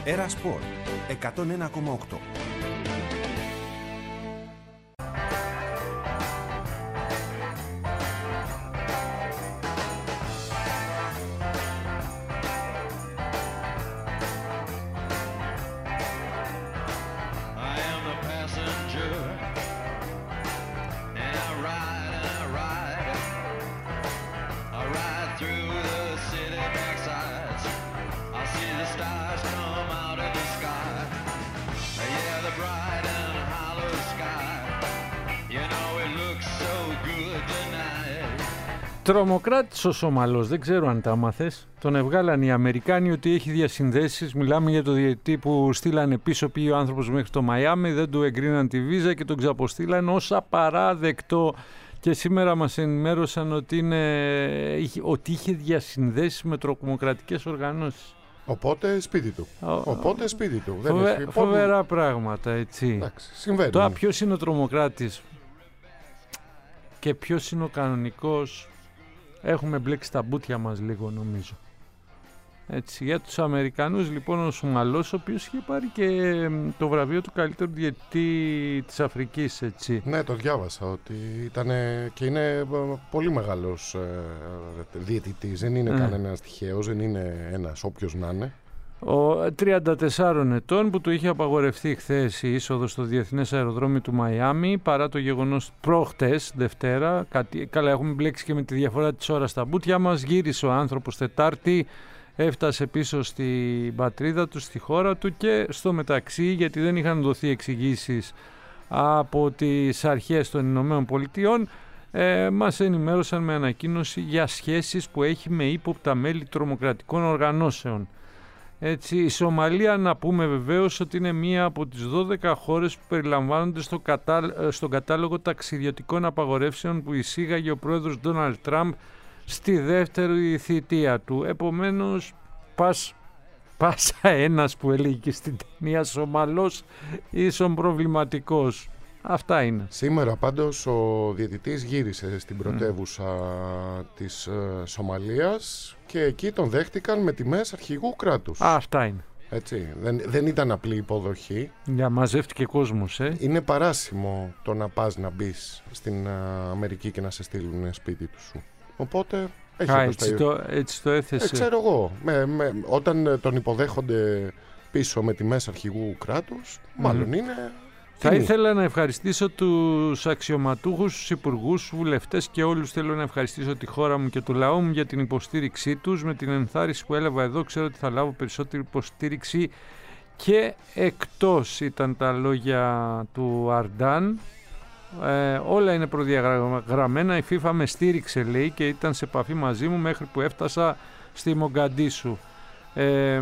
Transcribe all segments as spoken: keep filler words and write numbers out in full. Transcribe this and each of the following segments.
Έρα Σπορ εκατόν ένα κόμμα οκτώ. Τρομοκράτης ο Σομαλός, δεν ξέρω αν τα μάθες. Τον εβγάλαν οι Αμερικάνοι ότι έχει διασυνδέσεις. Μιλάμε για το διαιτητή που στείλανε πίσω, πήγε ο άνθρωπος μέχρι το Μαϊάμι, δεν του εγκρίναν τη βίζα και τον ξαποστήλαν ως απαράδεκτο. Και σήμερα μας ενημέρωσαν ότι, είναι, ότι είχε διασυνδέσεις με τρομοκρατικές οργανώσεις. Οπότε σπίτι του. Ο... Οπότε σπίτι του. Φοβε... Δεν έχει... Φοβερά πράγματα, έτσι. Εντάξει, συμβαίνει. Τώρα ποιος είναι ο τρομοκράτης και ποιος είναι ο κανονικός, έχουμε μπλέξει τα μπουτια μας λίγο, νομίζω. Έτσι, για τους Αμερικανούς λοιπόν ο Σομαλός, ο οποίος είχε πάρει και το βραβείο του καλύτερου διαιτητή της Αφρικής, έτσι. Ναι, το διάβασα ότι ήταν και είναι πολύ μεγάλος ε, διαιτητής, δεν είναι mm. κανένας τυχαίος, δεν είναι ένας όποιος να είναι. Ο τριάντα τεσσάρων ετών που του είχε απαγορευτεί χθες η είσοδος στο Διεθνές Αεροδρόμιο του Μαϊάμι, παρά το γεγονός προχτές, Δευτέρα, κάτι, καλά έχουμε μπλέξει και με τη διαφορά της ώρας στα μπουτια μας, γύρισε ο άνθρωπος Τετάρτη, έφτασε πίσω στην πατρίδα του, στη χώρα του και στο μεταξύ, γιατί δεν είχαν δοθεί εξηγήσεις από τις αρχές των Ηνωμένων Πολιτειών, ε, μας ενημέρωσαν με ανακοίνωση για σχέσεις που έχει με ύποπτα μέλη τρομοκρατικών οργανώσεων. Έτσι, η Σομαλία, να πούμε βεβαίως ότι είναι μία από τις δώδεκα χώρες που περιλαμβάνονται στο κατά, στον κατάλογο ταξιδιωτικών απαγορεύσεων που εισήγαγε ο πρόεδρος Ντόναλντ Τραμπ στη δεύτερη θητεία του. Επομένως, πας, πάσα ένας που έλεγε και στην ταινία Σομαλός ίσον προβληματικός. Αυτά είναι. Σήμερα πάντως ο διαιτητής γύρισε στην πρωτεύουσα mm. της ε, Σομαλίας και εκεί τον δέχτηκαν με τιμές αρχηγού κράτους. Α, αυτά είναι. Έτσι, δεν, δεν ήταν απλή υποδοχή. Για μαζεύτηκε κόσμος, ε. Είναι παράσιμο το να πας να μπεις στην α, Αμερική και να σε στείλουν σπίτι του σου. Οπότε έχει Α, έτσι, το, έτσι το έθεσε. Ε, ξέρω εγώ. Με, με, όταν τον υποδέχονται πίσω με τιμές αρχηγού κράτους, mm. μάλλον είναι... Θα ήθελα να ευχαριστήσω τους αξιωματούχους, τους υπουργούς, τους βουλευτές και όλους. Θέλω να ευχαριστήσω τη χώρα μου και το λαό μου για την υποστήριξή τους. Με την ενθάρρυνση που έλαβα εδώ, ξέρω ότι θα λάβω περισσότερη υποστήριξη και εκτός, ήταν τα λόγια του Αρντάν. Ε, όλα είναι προδιαγραμμένα. Η FIFA με στήριξε, λέει, και ήταν σε επαφή μαζί μου μέχρι που έφτασα στη Μογκαντίσου. Ε,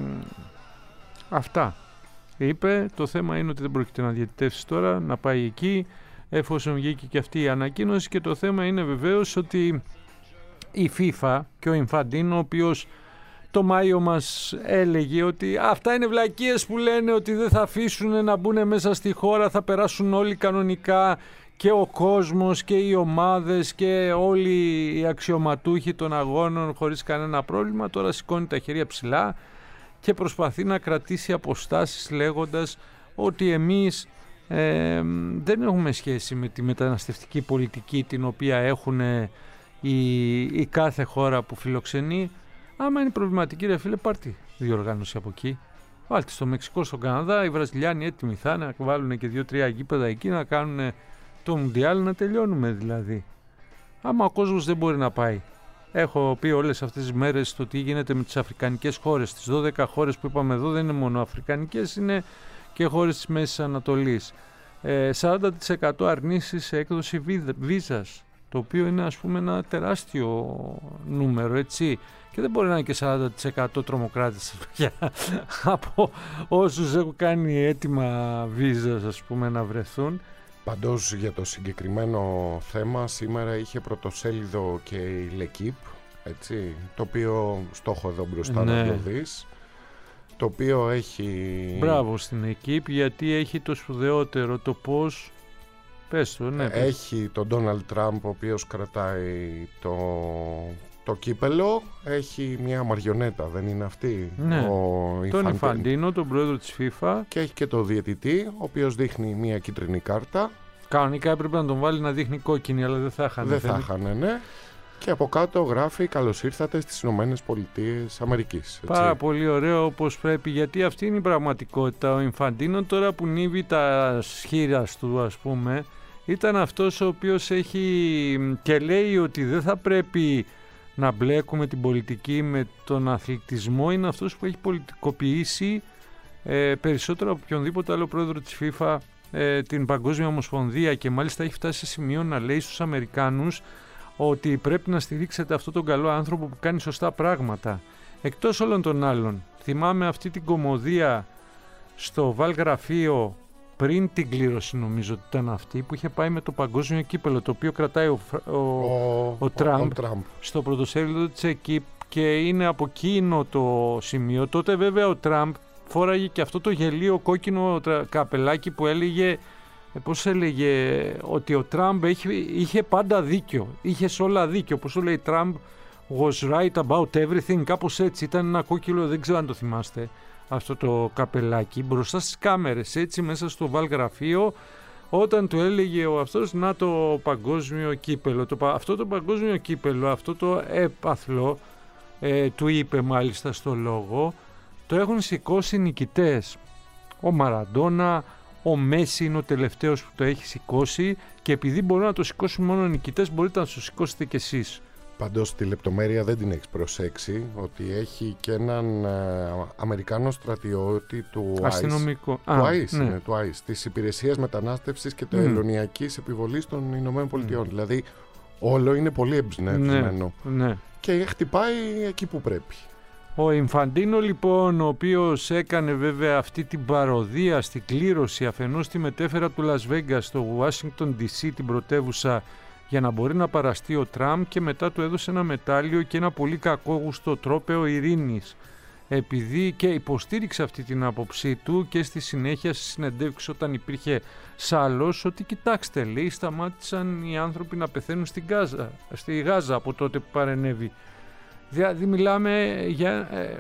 αυτά. Είπε, το θέμα είναι ότι δεν πρόκειται να διαιτητεύσει τώρα, να πάει εκεί, εφόσον βγήκε και αυτή η ανακοίνωση, και το θέμα είναι βεβαίως ότι η FIFA και ο Ινφαντίνο, ο οποίος το Μάιο μας έλεγε ότι αυτά είναι βλακίες που λένε ότι δεν θα αφήσουν να μπουν μέσα στη χώρα, θα περάσουν όλοι κανονικά και ο κόσμος και οι ομάδες και όλοι οι αξιωματούχοι των αγώνων χωρίς κανένα πρόβλημα. Τώρα σηκώνει τα χέρια ψηλά και προσπαθεί να κρατήσει αποστάσεις λέγοντας ότι εμείς ε, δεν έχουμε σχέση με τη μεταναστευτική πολιτική την οποία έχουν η, η κάθε χώρα που φιλοξενεί. Άμα είναι προβληματική, ρε φίλε, πάρτι διοργάνωση από εκεί. Βάλτε στο Μεξικό, στον Καναδά, οι Βραζιλιάνοι έτοιμοι θα είναι, να βάλουν και δύο-τρία γήπεδα εκεί, να κάνουν το Μουντιάλ, να τελειώνουμε δηλαδή. Άμα ο κόσμος δεν μπορεί να πάει. Έχω πει όλες αυτές τις μέρες το τι γίνεται με τις αφρικανικές χώρες. Τις δώδεκα χώρες που είπαμε εδώ δεν είναι μόνο αφρικανικές, είναι και χώρες της Μέσης Ανατολής. Ε, σαράντα τοις εκατό αρνήσεις σε έκδοση βίζας, το οποίο είναι, ας πούμε, ένα τεράστιο νούμερο, έτσι. Και δεν μπορεί να είναι και σαράντα τοις εκατό τρομοκράτες από όσους έχουν κάνει έτοιμα βίζας, ας πούμε, να βρεθούν. Παντός για το συγκεκριμένο θέμα σήμερα είχε πρωτοσέλιδο και η L'Equipe, έτσι, το οποίο στόχο εδώ μπροστά ναι. να το δεις, το οποίο έχει... Μπράβο στην L'Equipe, γιατί έχει το σπουδαιότερο, το πώς... Πες το, ναι, πες. Έχει τον Ντόναλντ Τραμπ, ο οποίος κρατάει το, το κύπελο έχει μια μαριονέτα, δεν είναι αυτή? Ναι, ο τον Ινφαντίνο, τον πρόεδρο της FIFA. Και έχει και το διαιτητή, ο οποίος δείχνει μια κίτρινη κάρτα. Κανονικά έπρεπε να τον βάλει να δείχνει κόκκινη, αλλά δεν θα είχαν. Δεν θα είχαν, ναι. Και από κάτω γράφει «Καλώς ήρθατε στις Ηνωμένες Πολιτείες Αμερικής». Πάρα πολύ ωραίο, όπως πρέπει, γιατί αυτή είναι η πραγματικότητα. Ο Ινφαντίνο, τώρα που νύβει τα σχήρα του, ας πούμε, ήταν αυτός ο οποίος έχει και λέει ότι δεν θα πρέπει να μπλέκουμε την πολιτική με τον αθλητισμό. Είναι αυτός που έχει πολιτικοποιήσει ε, περισσότερο από οποιονδήποτε άλλο πρόεδρο της FIFA ε, την Παγκόσμια Ομοσπονδία, και μάλιστα έχει φτάσει σε σημείο να λέει στους Αμερικάνους ότι πρέπει να στηρίξετε αυτόν τον καλό άνθρωπο που κάνει σωστά πράγματα. Εκτός όλων των άλλων, θυμάμαι αυτή την κωμωδία στο Βαλγραφείο πριν την κλήρωση, νομίζω ότι ήταν αυτή, που είχε πάει με το παγκόσμιο κύπελο, το οποίο κρατάει ο, ο, ο, ο, Τραμπ, ο Τραμπ στο πρωτοσέλιδο της ΕΚΙΠ, και είναι από εκείνο το σημείο. Τότε βέβαια ο Τραμπ φόραγε και αυτό το γελίο κόκκινο καπελάκι που έλεγε, πώς έλεγε, ότι ο Τραμπ είχε, είχε πάντα δίκιο, είχε σε όλα δίκιο, όπως το λέει Τραμπ was right about everything, κάπως έτσι. Ήταν ένα κόκκινο, δεν ξέρω αν το θυμάστε, αυτό το καπελάκι μπροστά στις κάμερες, έτσι μέσα στο Βαλγραφείο, όταν του έλεγε ο αυτός να το παγκόσμιο κύπελο, το, αυτό το παγκόσμιο κύπελο, αυτό το έπαθλο, ε, του είπε μάλιστα στο λόγο, το έχουν σηκώσει νικητές. Ο Μαραντόνα, ο Μέση είναι ο τελευταίος που το έχει σηκώσει, και επειδή μπορούν να το σηκώσουν μόνο οι νικητές, μπορείτε να το σηκώσετε κι εσείς. Πάντως τη λεπτομέρεια δεν την έχεις προσέξει, ότι έχει και έναν ε, Αμερικάνο στρατιώτη του αστυνομικό. Του άι ες, ναι. του άι ες, της Υπηρεσίας Μετανάστευσης και Τελωνειακής mm. Επιβολής των Ηνωμένων Πολιτειών. Mm. Δηλαδή όλο είναι πολύ εμπνευσμένο. Ναι, ναι. Και χτυπάει εκεί που πρέπει. Ο Ινφαντίνο λοιπόν, ο οποίος έκανε βέβαια αυτή την παροδία στην κλήρωση, αφενός τη μετέφερα του Las Vegas στο Washington ντι σι, την πρωτεύουσα, για να μπορεί να παραστεί ο Τραμπ, και μετά του έδωσε ένα μετάλλιο και ένα πολύ κακόγουστο τρόπαιο ειρήνης, επειδή και υποστήριξε αυτή την άποψή του και στη συνέχεια στη συνεντεύξη όταν υπήρχε σάλος, ότι κοιτάξτε, λέει, σταμάτησαν οι άνθρωποι να πεθαίνουν στην Γάζα, στη Γάζα από τότε που παρενέβη. Δηλαδή μιλάμε για ε,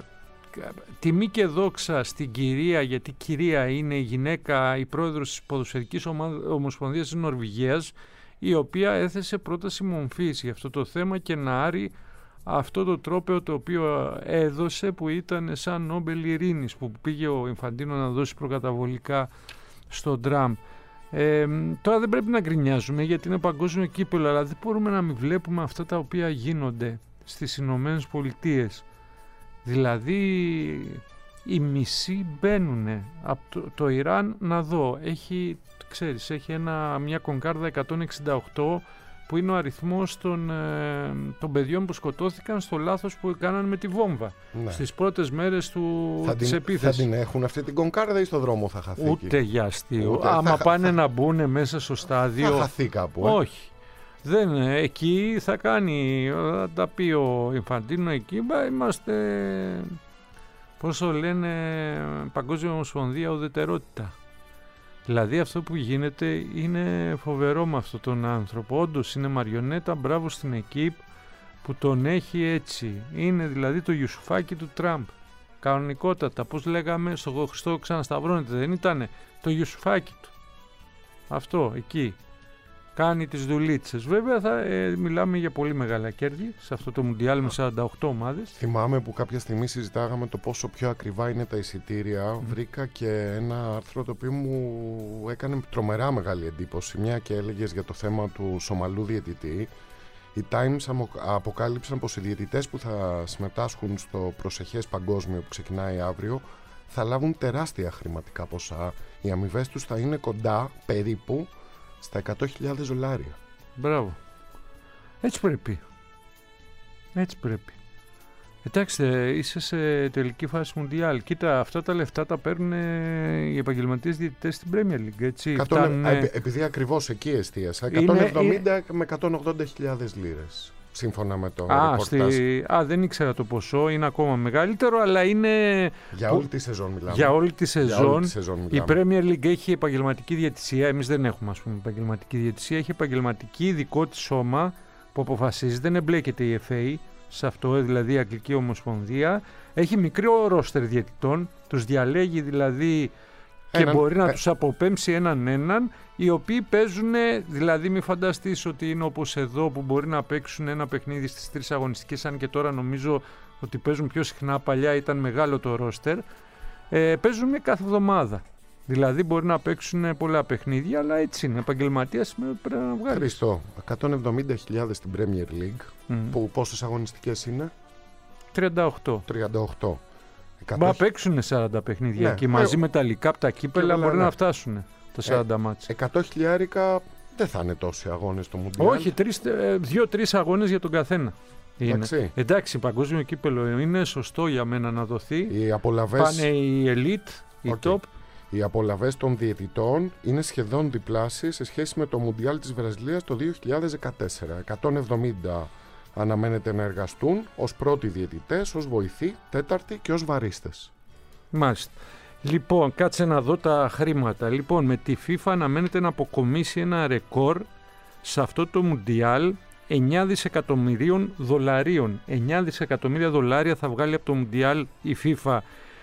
τιμή και δόξα στην κυρία, γιατί κυρία είναι η γυναίκα, η πρόεδρος της Ποδοσφαιρικής Ομοσπονδίας της Νορβηγίας, η οποία έθεσε πρόταση μομφής για αυτό το θέμα και να άρει αυτό το τρόπαιο το οποίο έδωσε, που ήταν σαν Νόμπελ Ειρήνης, που πήγε ο Ινφαντίνο να δώσει προκαταβολικά στον Τραμπ. Ε, τώρα δεν πρέπει να γκρινιάζουμε γιατί είναι παγκόσμιο κύπελο, αλλά δεν μπορούμε να μην βλέπουμε αυτά τα οποία γίνονται στις Ηνωμένες Πολιτείες. Δηλαδή οι μισοί μπαίνουνε από το, το Ιράν, να δω, έχει, ξέρεις, έχει ένα, μια κονκάρδα εκατόν εξήντα οκτώ, που είναι ο αριθμός των, ε, των παιδιών που σκοτώθηκαν στο λάθος που κάναν με τη βόμβα, ναι, στις πρώτες μέρες του, θα της την, επίθεσης. Θα την έχουν αυτή την κονκάρδα ή στο δρόμο θα χαθεί? Ούτε για αστείο. Ούτε, άμα θα, πάνε θα, να μπουν μέσα στο στάδιο... Θα χαθεί κάπου. Ε? Όχι. Δεν, εκεί θα κάνει, θα τα πει ο Ινφαντίνο εκεί, μπα, είμαστε, πώς το λένε, Παγκόσμια Ομοσπονδία Ουδετερότητα. Δηλαδή αυτό που γίνεται είναι φοβερό με αυτόν τον άνθρωπο. Όντως είναι μαριονέτα, μπράβο στην ΕΚΙΠ που τον έχει έτσι. Είναι δηλαδή το Ιουσουφάκι του Τραμπ. Κανονικότατα, πώς λέγαμε στο Χριστό ξανασταυρώνεται, δεν ήτανε το Ιουσουφάκι του. Αυτό εκεί. Κάνει τις δουλίτσες. Βέβαια θα ε, μιλάμε για πολύ μεγάλα κέρδη σε αυτό το Μουντιάλ με σαράντα οκτώ ομάδες. Θυμάμαι που κάποια στιγμή συζητάγαμε το πόσο πιο ακριβά είναι τα εισιτήρια. Mm. Βρήκα και ένα άρθρο το οποίο μου έκανε τρομερά μεγάλη εντύπωση. Μια και έλεγες για το θέμα του Σομαλού διαιτητή. Οι Times αποκάλυψαν πως οι διαιτητές που θα συμμετάσχουν στο προσεχές παγκόσμιο που ξεκινάει αύριο θα λάβουν τεράστια χρηματικά ποσά. Οι αμοιβές τους θα είναι κοντά περίπου στα εκατό χιλιάδες δολάρια. Μπράβο. Έτσι πρέπει. Έτσι πρέπει. Εντάξει, είσαι σε τελική φάση Μουντιάλ. Κοίτα, αυτά τα λεφτά τα παίρνουν οι επαγγελματίες διαιτητές στην Premier League. Έτσι, εκατό, φτάνουν... ε, επειδή ακριβώς εκεί εστίασα. εκατόν εβδομήντα είναι... με εκατόν ογδόντα χιλιάδες λίρες. Σύμφωνα με το α, ρεπορτάζ. Στη... Α, δεν ήξερα το ποσό, είναι ακόμα μεγαλύτερο, αλλά είναι... Για όλη τη σεζόν μιλάμε. Για όλη τη σεζόν. όλη τη σεζόν η Premier League έχει επαγγελματική διαιτησία, εμείς δεν έχουμε, ας πούμε, επαγγελματική διαιτησία, έχει επαγγελματική δικό της σώμα που αποφασίζει, δεν εμπλέκεται η εφ έι, σε αυτό, δηλαδή η Αγγλική Ομοσπονδία. Έχει μικρό ρόστερ διαιτητών, τους διαλέγει δηλαδή και έναν, μπορεί να ε... τους αποπέμψει έναν έναν, οι οποίοι παίζουν, δηλαδή μην φανταστείς ότι είναι όπως εδώ που μπορεί να παίξουν ένα παιχνίδι στις τρεις αγωνιστικές, αν και τώρα νομίζω ότι παίζουν πιο συχνά, παλιά ήταν μεγάλο το ρόστερ, ε, παίζουν κάθε εβδομάδα. Δηλαδή μπορεί να παίξουν πολλά παιχνίδια, αλλά έτσι είναι. Επαγγελματίας πρέπει να βγάλει. Χριστό, εκατόν εβδομήντα χιλιάδες στην Premier League. Mm. Που πόσες αγωνιστικές είναι? τριάντα οκτώ. τριάντα οκτώ. εκατό... Μα παίξουν σαράντα παιχνίδια ναι, και μαζί ε... με τα λικά, τα κύπελα μπορεί ναι. να φτάσουν τα σαράντα ε, μάτς. εκατό χιλιάρικα δεν θα είναι τόσοι αγώνες στο Μουντιάλ. Όχι, δύο-τρεις αγώνες για τον καθένα. Είναι. Εντάξει, παγκόσμιο κύπελο είναι σωστό για μένα να δοθεί. Οι απολαβές... Πάνε οι elite, οι okay. top. Οι απολαβές των διαιτητών είναι σχεδόν διπλάσιες σε σχέση με το Μουντιάλ της Βραζιλίας το δύο χιλιάδες δεκατέσσερα. εκατόν εβδομήντα αναμένεται να εργαστούν ως πρώτοι διαιτητές, ως βοηθοί, τέταρτοι και ως βαρίστες. Μάλιστα. Λοιπόν, κάτσε να δω τα χρήματα. Λοιπόν, με τη FIFA αναμένεται να αποκομίσει ένα ρεκόρ σε αυτό το Μουντιάλ εννιά δισεκατομμυρίων δολαρίων. εννιά δισεκατομμύρια δολάρια θα βγάλει από το Μουντιάλ η FIFA.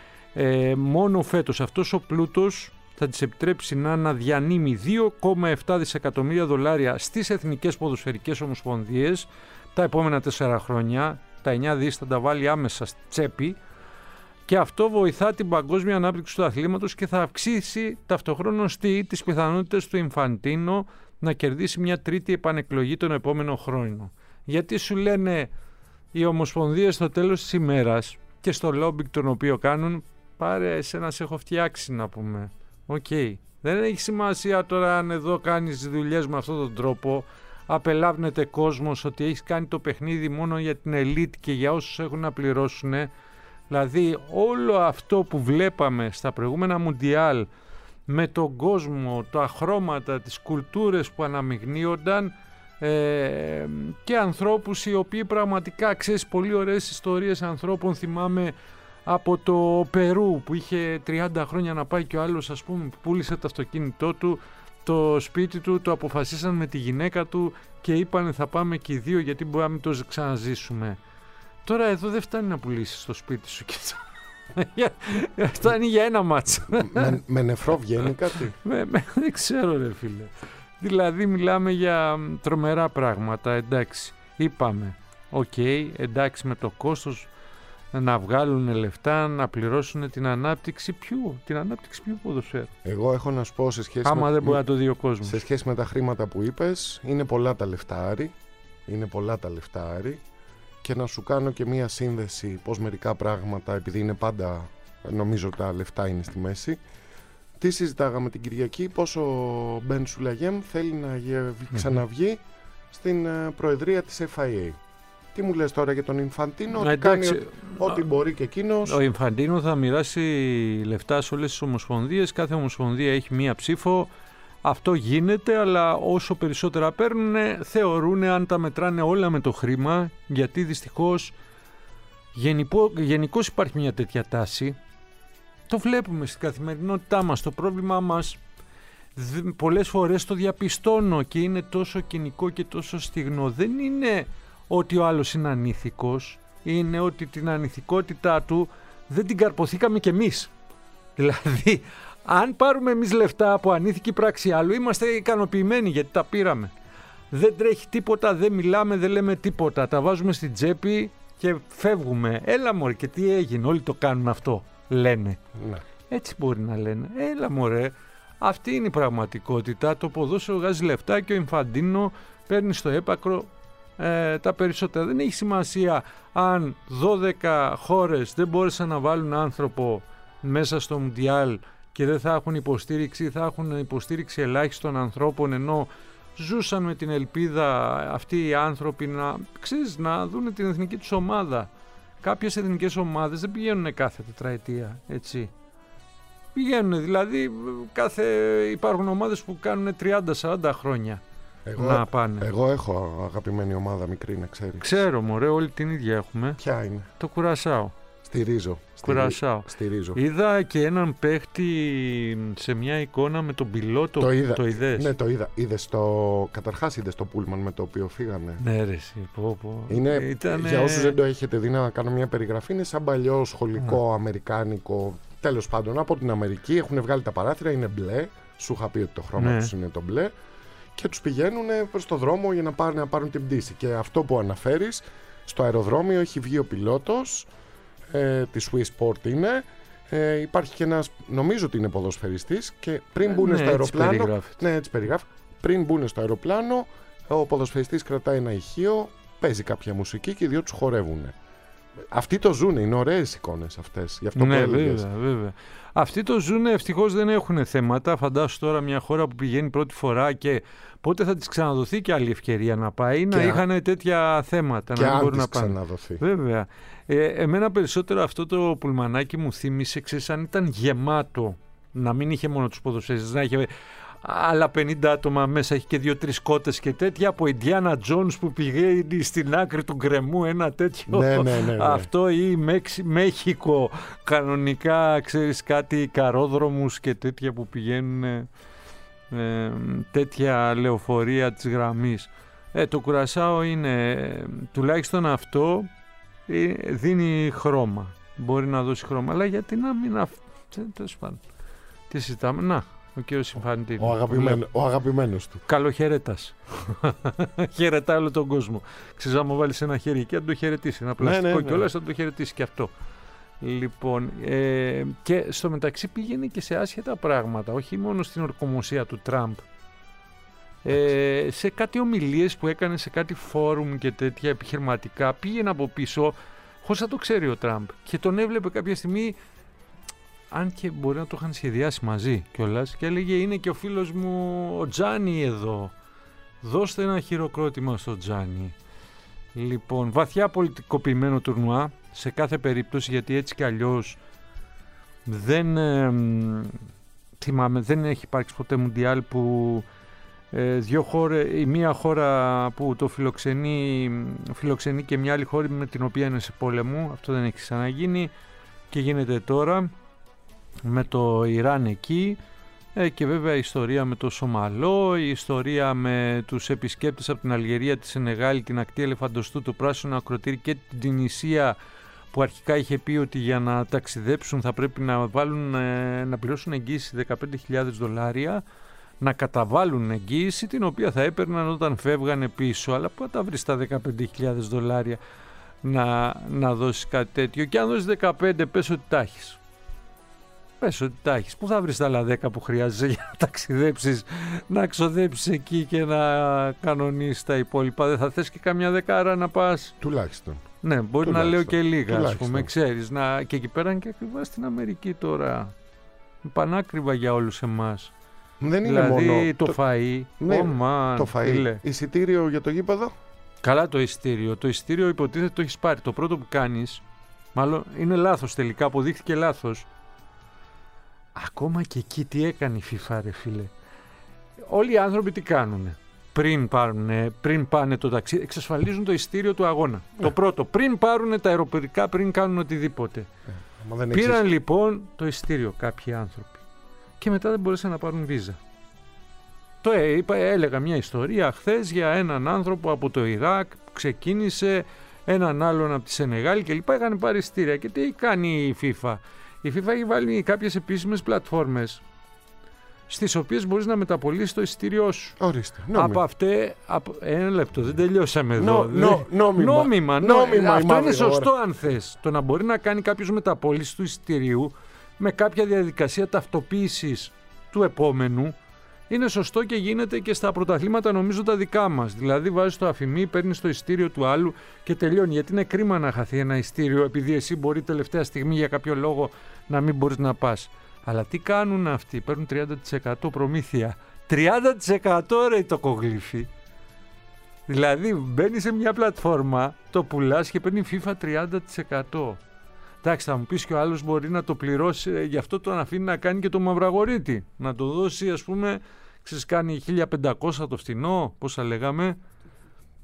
Ε, μόνο φέτος αυτός ο πλούτος θα της επιτρέψει να αναδιανύμει δύο κόμμα επτά δισεκατομμύρια δολάρια στις εθνικές ποδοσφαιρικές ομοσπονδίες τα επόμενα τέσσερα χρόνια. Τα εννιά δις θα τα βάλει άμεσα στη τσέπη και αυτό βοηθά την παγκόσμια ανάπτυξη του αθλήματος και θα αυξήσει ταυτοχρόνως τις πιθανότητες του Ινφαντίνο να κερδίσει μια τρίτη επανεκλογή τον επόμενο χρόνο. Γιατί σου λένε οι ομοσπονδίες στο τέλος της ημέρας και στο λόμπινγκ τον οποίο κάνουν, πάρε εσένα σε έχω φτιάξει να πούμε. Οκ. Okay. Δεν έχει σημασία τώρα αν εδώ κάνεις δουλειές με αυτόν τον τρόπο, απελάβνεται κόσμος ότι έχεις κάνει το παιχνίδι μόνο για την ελίτ και για όσους έχουν να πληρώσουν. Δηλαδή όλο αυτό που βλέπαμε στα προηγούμενα Μουντιάλ με τον κόσμο, τα χρώματα, τις κουλτούρες που αναμειγνύονταν ε, και ανθρώπους οι οποίοι πραγματικά, ξέρεις, πολύ ωραίες ιστορίες ανθρώπων. Θυμάμαι από το Περού που είχε τριάντα χρόνια να πάει και ο άλλος, ας πούμε, πούλησε το αυτοκίνητό του, το σπίτι του, το αποφασίσαν με τη γυναίκα του και είπανε θα πάμε και οι δύο γιατί μπορεί να μην το ξαναζήσουμε. Τώρα εδώ δεν φτάνει να πουλήσεις το σπίτι σου και το... φτάνει για ένα μάτσο. με, με νεφρό βγαίνει κάτι? με, με, δεν ξέρω ρε φίλε. Δηλαδή μιλάμε για τρομερά πράγματα, εντάξει. Είπαμε, οκ, okay, εντάξει με το κόστος να βγάλουν λεφτά, να πληρώσουν την ανάπτυξη ποιου, την ανάπτυξη ποιου ποδοσφαίρου. Εγώ έχω να σου πω σε σχέση Άμα με... δεν μπορεί να το δει ο κόσμος. Σε σχέση με τα χρήματα που είπες, είναι πολλά τα λεφτάρι, είναι πολλά τα λεφτάρι και να σου κάνω και μία σύνδεση πως μερικά πράγματα, επειδή είναι πάντα, νομίζω τα λεφτά είναι στη μέση. Τι συζητάγαμε την Κυριακή, πως ο Μπεν Σουλαγέμ θέλει να ξαναβγεί στην προεδρία της εφ άι έι. Τι μου λες τώρα για τον Ινφαντίνο, ότι κάνει ό,τι μπορεί και εκείνος? Ο Ινφαντίνο θα μοιράσει λεφτά σε όλες τις ομοσπονδίες, κάθε ομοσπονδία έχει μία ψήφο. Αυτό γίνεται, αλλά όσο περισσότερα παίρνουν, θεωρούν αν τα μετράνε όλα με το χρήμα, γιατί δυστυχώς γενικώς υπάρχει μια τέτοια τάση. Το βλέπουμε στην καθημερινότητά μας, το πρόβλημά μας πολλές φορές το διαπιστώνω και είναι τόσο κοινικό και τόσο στιγνό. Δεν είναι ότι ο άλλος είναι ανήθικος, είναι ότι την ανηθικότητά του δεν την καρποθήκαμε κι εμείς. Δηλαδή, αν πάρουμε εμείς λεφτά από ανήθικη πράξη άλλου, είμαστε ικανοποιημένοι γιατί τα πήραμε. Δεν τρέχει τίποτα, δεν μιλάμε, δεν λέμε τίποτα. Τα βάζουμε στην τσέπη και φεύγουμε. Έλα μωρέ, και τι έγινε, όλοι το κάνουν αυτό, λένε. Ναι. Έτσι μπορεί να λένε. Έλα μωρέ, αυτή είναι η πραγματικότητα. Το ποδόσφαιρο βγάζει λεφτά και ο Ινφαντίνο παίρνει στο έπακρο ε, τα περισσότερα. Δεν έχει σημασία αν δώδεκα χώρες δεν μπόρεσαν να βάλουν άνθρωπο μέσα στο Μουντιάλ και δεν θα έχουν υποστήριξη, θα έχουν υποστήριξη ελάχιστων ανθρώπων, ενώ ζούσαν με την ελπίδα αυτοί οι άνθρωποι να, ξέρεις, να δουν την εθνική τους ομάδα. Κάποιες εθνικές ομάδες δεν πηγαίνουν κάθε τετραετία, έτσι. Πηγαίνουν, δηλαδή κάθε, υπάρχουν ομάδες που κάνουν τριάντα σαράντα χρόνια εγώ, να πάνε. Εγώ έχω αγαπημένη ομάδα μικρή, να ξέρεις. Ξέρω μωρέ, όλοι την ίδια έχουμε. Ποια είναι? Το Κουρασάο. Στηρίζω. Κουρασάο. Στηρίζω. Είδα και έναν παίχτη σε μια εικόνα με τον πιλότο. Το είδα. Το είδες? Ναι, το είδα. Είδες το... Καταρχάς είδες το πούλμαν με το οποίο φύγανε. Ναι, ρε, εσύ, πω, πω. Είναι, Ήτανε... Για όσους δεν το έχετε δει, να κάνω μια περιγραφή, είναι σαν παλιό σχολικό, yeah. αμερικάνικο. Τέλος πάντων, από την Αμερική έχουν βγάλει τα παράθυρα, είναι μπλε. Σου είχα πει ότι το χρώμα ναι. τους είναι το μπλε. Και τους πηγαίνουν προς το δρόμο για να πάρουν, να πάρουν την πτήση. Και αυτό που αναφέρεις, στο αεροδρόμιο έχει βγει ο πιλότος. Ε, τη Swissport είναι. Ε, υπάρχει και ένας, νομίζω ότι είναι ποδοσφαιριστής, και πριν μπουν ναι, στο αεροπλάνο. Ναι, έτσι περιγράφει. Πριν μπουν στο αεροπλάνο, ο ποδοσφαιριστής κρατάει ένα ηχείο, παίζει κάποια μουσική και οι δυο τους χορεύουν. Αυτοί το ζουν, είναι ωραίες εικόνες αυτές. Γι' αυτό ναι, που έλεγες. βέβαια, βέβαια. Αυτοί το ζουν, ευτυχώς δεν έχουν θέματα. Φαντάσου τώρα μια χώρα που πηγαίνει πρώτη φορά και πότε θα της ξαναδοθεί και άλλη ευκαιρία να πάει, και να είχαν τέτοια θέματα. Και να αν μπορούν της να πάνε. ξαναδοθεί. Βέβαια. Ε, εμένα περισσότερο αυτό το πουλμανάκι μου θύμισε, ξέρεις, αν ήταν γεμάτο, να μην είχε μόνο τους ποδοσφαιριστές, να είχε άλλα πενήντα άτομα μέσα, έχει και δύο-τρεις κότες και τέτοια, από Ιντιάνα Τζόνς που πηγαίνει στην άκρη του γκρεμού, ένα τέτοιο. Ναι, ναι, ναι, ναι. Αυτό, ή Μέξι, Μέχικο, κανονικά, ξέρεις, κάτι καρόδρομους και τέτοια που πηγαίνουν, ε, τέτοια λεωφορεία της γραμμής. Ε, το Κουρασάο είναι, ε, τουλάχιστον αυτό, ε, δίνει χρώμα. Μπορεί να δώσει χρώμα, αλλά γιατί να μην αφ... τέλος πάντων. Τι συζητάμε, να. Ο κύριος Ινφαντίνο. Ο, αγαπημένο, ο αγαπημένος του. Καλοχαιρέτας. Χαιρετά όλο τον κόσμο. Ξέρεις, άμα βάλεις ένα χέρι και να το χαιρετήσει. Ένα πλαστικό, ναι, ναι, ναι. κιόλας θα το χαιρετήσει και αυτό. Λοιπόν, ε, και στο μεταξύ πήγαινε και σε άσχετα πράγματα. Όχι μόνο στην ορκομοσία του Τραμπ. Ε, σε κάτι ομιλίες που έκανε σε κάτι φόρουμ και τέτοια επιχειρηματικά. Πήγαινε από πίσω, χωρίς να το ξέρει ο Τραμπ. Και τον έβλεπε κάποια στιγμή. Αν και μπορεί να το είχαν σχεδιάσει μαζί κιόλας, και έλεγε, είναι και ο φίλος μου ο Τζάνι εδώ, δώστε ένα χειροκρότημα στο Τζάνι. Λοιπόν, βαθιά πολιτικοποιημένο τουρνουά σε κάθε περίπτωση, γιατί έτσι κι αλλιώς δεν, ε, θυμάμαι, δεν έχει υπάρξει ποτέ μουντιάλ που ε, δύο χώρες, η μία χώρα που το φιλοξενεί, φιλοξενεί και μια άλλη χώρα με την οποία είναι σε πόλεμο. Αυτό δεν έχει ξαναγίνει και γίνεται τώρα με το Ιράν εκεί, ε, και βέβαια η ιστορία με το Σομαλό, η ιστορία με τους επισκέπτες από την Αλγερία, τη Σενεγάλη, την ακτή Ελεφαντοστού, το Πράσινο Ακροτήρι και την Τινησία, που αρχικά είχε πει ότι για να ταξιδέψουν θα πρέπει να, βάλουν, ε, να πληρώσουν εγγύηση δεκαπέντε χιλιάδες δολάρια, να καταβάλουν εγγύηση την οποία θα έπαιρναν όταν φεύγανε πίσω. Αλλά πού θα τα βρεις τα δεκαπέντε χιλιάδες δολάρια να, να δώσεις κάτι τέτοιο? Και αν δώσεις δεκαπέντε, πες ότι τα έχεις. Πες ότι τα έχεις. Πού θα βρεις τα άλλα δέκα που χρειάζεσαι για να ταξιδέψεις, να ξοδέψεις εκεί και να κανονίσεις τα υπόλοιπα? Δεν θα θες και καμιά δεκάρα να πας? Τουλάχιστον. Ναι, μπορεί Τουλάχιστον. να λέω και λίγα, Τουλάχιστον. ας πούμε, ξέρεις. Να... Και εκεί πέρα είναι και ακριβά στην Αμερική τώρα. Πανάκριβα για όλους εμάς. Δεν είναι δηλαδή μόνο το, το φαΐ, ναι, oh man, το φαΐ, εισιτήριο για το γήπεδο. Καλά το εισιτήριο. Το εισιτήριο υποτίθεται το έχεις πάρει. Το πρώτο που κάνεις, μάλλον είναι λάθος τελικά, αποδείχθηκε λάθος. Ακόμα και εκεί τι έκανε η FIFA, ρε φίλε? Όλοι οι άνθρωποι τι κάνουνε? Πριν, πάρουνε, πριν πάνε το ταξίδι, εξασφαλίζουν το εισιτήριο του αγώνα. Yeah. Το πρώτο, πριν πάρουν τα αεροπορικά, πριν κάνουν οτιδήποτε. Yeah. Πήραν εξής... λοιπόν το εισιτήριο κάποιοι άνθρωποι και μετά δεν μπορέσαν να πάρουν βίζα. Το ε, είπα, έλεγα μια ιστορία χθες για έναν άνθρωπο από το Ιράκ που ξεκίνησε, έναν άλλον από τη Σενεγάλη και λοιπά, είχαν πάρει εισιτήρια. Και τι κάνει η FIFA? Η FIFA έχει βάλει κάποιες επίσημες πλατφόρμες στις οποίες μπορείς να μεταπωλήσεις το εισιτήριό σου. Ορίστε, νόμιμα. Από αυτέ, από, ένα λεπτό, δεν τελειώσαμε εδώ. Νο, νο, νόμιμα. Νόμιμα, νο, νόμιμα αυτό είναι σωστό αν θες. Το να μπορεί να κάνει κάποιος μεταπώληση του εισιτηρίου με κάποια διαδικασία ταυτοποίησης του επόμενου είναι σωστό και γίνεται και στα πρωταθλήματα, νομίζω, τα δικά μας. Δηλαδή βάζεις το αφημί, παίρνεις το εισιτήριο του άλλου και τελειώνει. Γιατί είναι κρίμα να χαθεί ένα εισιτήριο επειδή εσύ μπορεί τελευταία στιγμή για κάποιο λόγο να μην μπορείς να πας. Αλλά τι κάνουν αυτοί? Παίρνουν τριάντα τοις εκατό προμήθεια. τριάντα τοις εκατό ρε το κογλύφι. Δηλαδή μπαίνει σε μια πλατφόρμα, το πουλάς και παίρνει FIFA τριάντα τοις εκατό. Εντάξει, θα μου πεις και ο άλλος μπορεί να το πληρώσει, γι' αυτό τον αφήνει να κάνει και το μαυραγωρίτη. Να το δώσει, ας πούμε, ξέρεις, κάνει χίλια πεντακόσια το φθηνό, πόσα λέγαμε.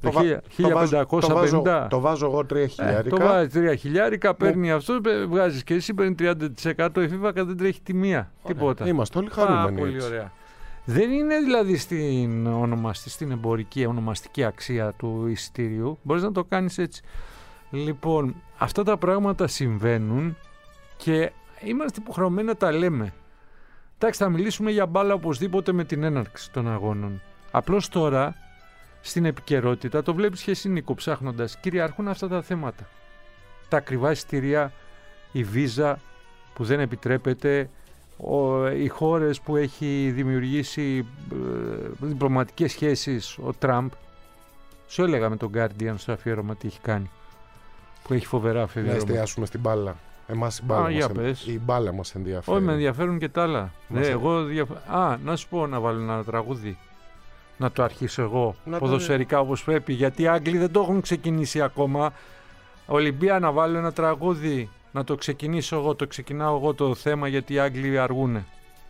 Το, βα... χίλια πεντακόσια πενήντα. Το βάζω εγώ τρία χιλιάρικα. Ε, το βάζει τρία χιλιάρικα, παίρνει ναι. αυτό, βγάζει και εσύ, παίρνει τριάντα τοις εκατό. Η FIFA δεν τρέχει τη μία. Ωραία. Τίποτα. Είμαστε όλοι χαρούμενοι. Πολύ έτσι. Ωραία. Δεν είναι δηλαδή στην, ονομαστή, στην εμπορική ονομαστική αξία του εισιτήριου. Μπορείς να το κάνεις έτσι. Λοιπόν, αυτά τα πράγματα συμβαίνουν και είμαστε υποχρεωμένοι να τα λέμε. Εντάξει, θα μιλήσουμε για μπάλα οπωσδήποτε με την έναρξη των αγώνων. Απλώς τώρα, στην επικαιρότητα, το βλέπεις και εσύ Νίκο ψάχνοντας, κυριαρχούν αυτά τα θέματα. Τα ακριβά εισιτήρια, η βίζα που δεν επιτρέπεται, ο, οι χώρες που έχει δημιουργήσει ε, διπλωματικές σχέσεις ο Τραμπ. Σου έλεγα με τον Guardian στο αφιέρωμα τι έχει κάνει, που έχει φοβερά αφιέρωμα. Να εστιάσουμε στην μπάλα. Εμάς η μπάλα, Α, μας, εν... η μπάλα μας ενδιαφέρει. Όχι, με ενδιαφέρουν και τα άλλα. Ναι, εγώ διαφ... Α, να σου πω να βάλω ένα τραγούδι. Να το αρχίσω εγώ να ποδοσφαιρικά το... όπως πρέπει. Γιατί οι Άγγλοι δεν το έχουν ξεκινήσει ακόμα. Ολυμπία, να βάλω ένα τραγούδι. Να το ξεκινήσω εγώ. Το ξεκινάω εγώ το θέμα γιατί οι Άγγλοι αργούνε.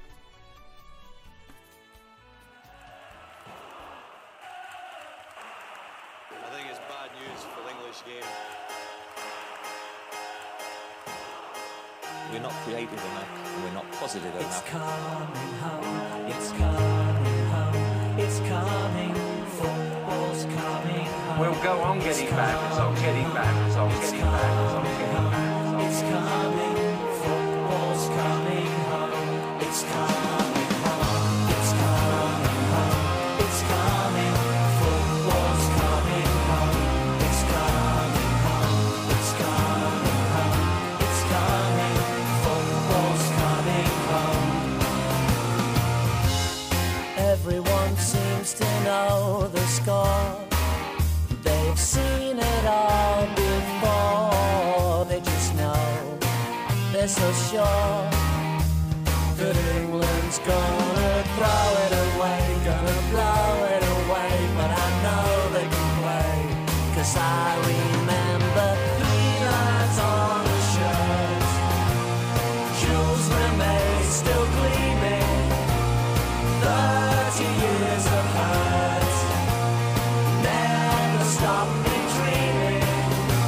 We're not creative enough, we're not positive enough. It's coming home, it's coming home, it's coming, football's coming home. We'll go on getting back, it's on getting back, it's on getting back, it's on getting back. It's coming, football's coming home, it's coming home, it's coming home, it's coming, football's coming home, it's coming home, it's coming home, it's coming. Everyone seems to know the score. They've seen it all before. They just know, they're so sure that England's gonna throw it away, gonna blow it away. But I know they can play, 'cause I remember three lines on the shirt. Jules Rimet still gleaming. Thirty years of hurt never stopped me dreaming.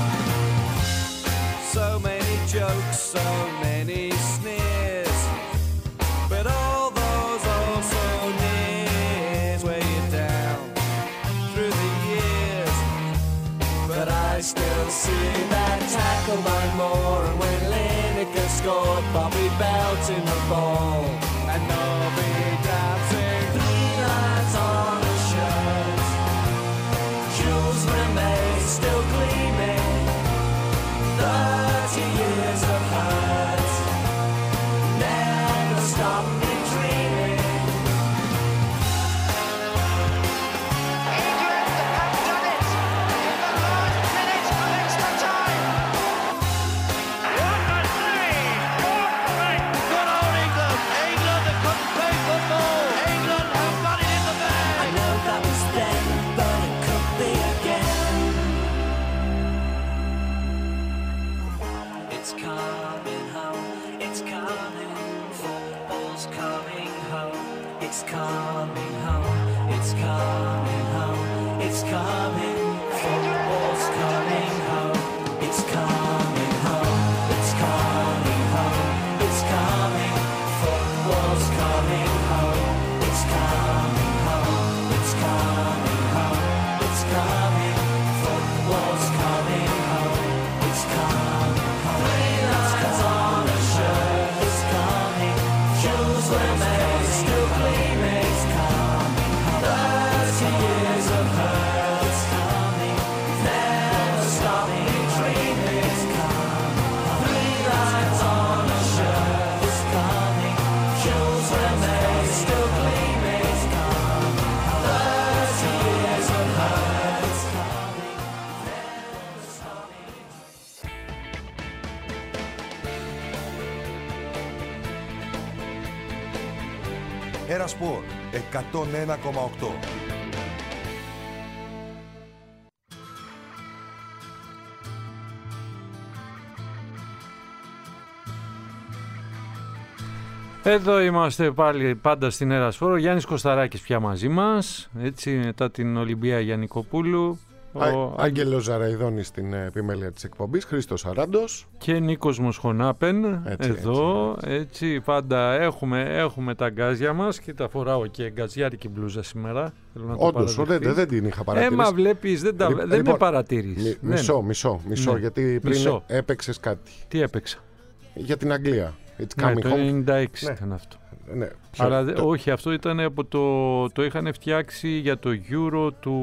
So many jokes, so many sneers, but all those also nears weigh you down through the years. But I still see that tackle by Moore, and when Lineker scored, Bobby belting the ball, and Nobby dancing. Three lines on the shirt. Jules Rimet still gleaming. Thirty years of hurt never stopped me dreaming. England have done it in the last minute of extra time. What a save! What a save! Good old England! England that couldn't play football. England have got it in the bag. I know that was then, but it could be again. It's coming home, it's coming, football's coming home. It's coming home, it's coming home, it's coming, football's coming home. It's coming home, it's coming home, it's coming, football's coming home. It's coming home, it's coming home, it's coming, football's coming home. It's coming home. Three lines on a shirt. It's coming. Jules Rimet still gleaming. It's coming home. Thirty years of hurt. It's coming. Never stop me dreaming. It's coming home. Three lines on a shirt. It's coming. Jules Rimet still gleaming. It's coming home. Thirty years of hurt. It's coming. Never stop me. Ένα Σπορ εκατόν ένα κόμμα οκτώ. Εδώ είμαστε πάλι πάντα στην Έρα Σπορ. Ο Γιάννης Κωσταράκης πια μαζί μας. Έτσι, μετά την Ολυμπία Γιαννικοπούλου. Ο Άγγελος Ζαραϊδόνης στην επιμέλεια της εκπομπής, Χρήστος Αράντος και Νίκος Μοσχονάπεν έτσι, εδώ, έτσι, έτσι, έτσι πάντα έχουμε, έχουμε τα γκάζια μας και τα φοράω και γκαζιάρικη μπλούζα σήμερα. Όντως, δεν, δεν την είχα παρατηρήσει. Έμα βλέπεις, δεν, τα, λοιπόν, δεν με παρατηρείς. Μι, μισό, μισό, μισό, ναι. γιατί πριν μισό. έπαιξες κάτι. Τι έπαιξα? Για την Αγγλία. It's Ναι, coming το home. ενενήντα έξι Ναι. ήταν αυτό. Ναι, ποιο, Αλλά το... όχι, αυτό ήταν από το, το είχαν φτιάξει για το Euro του...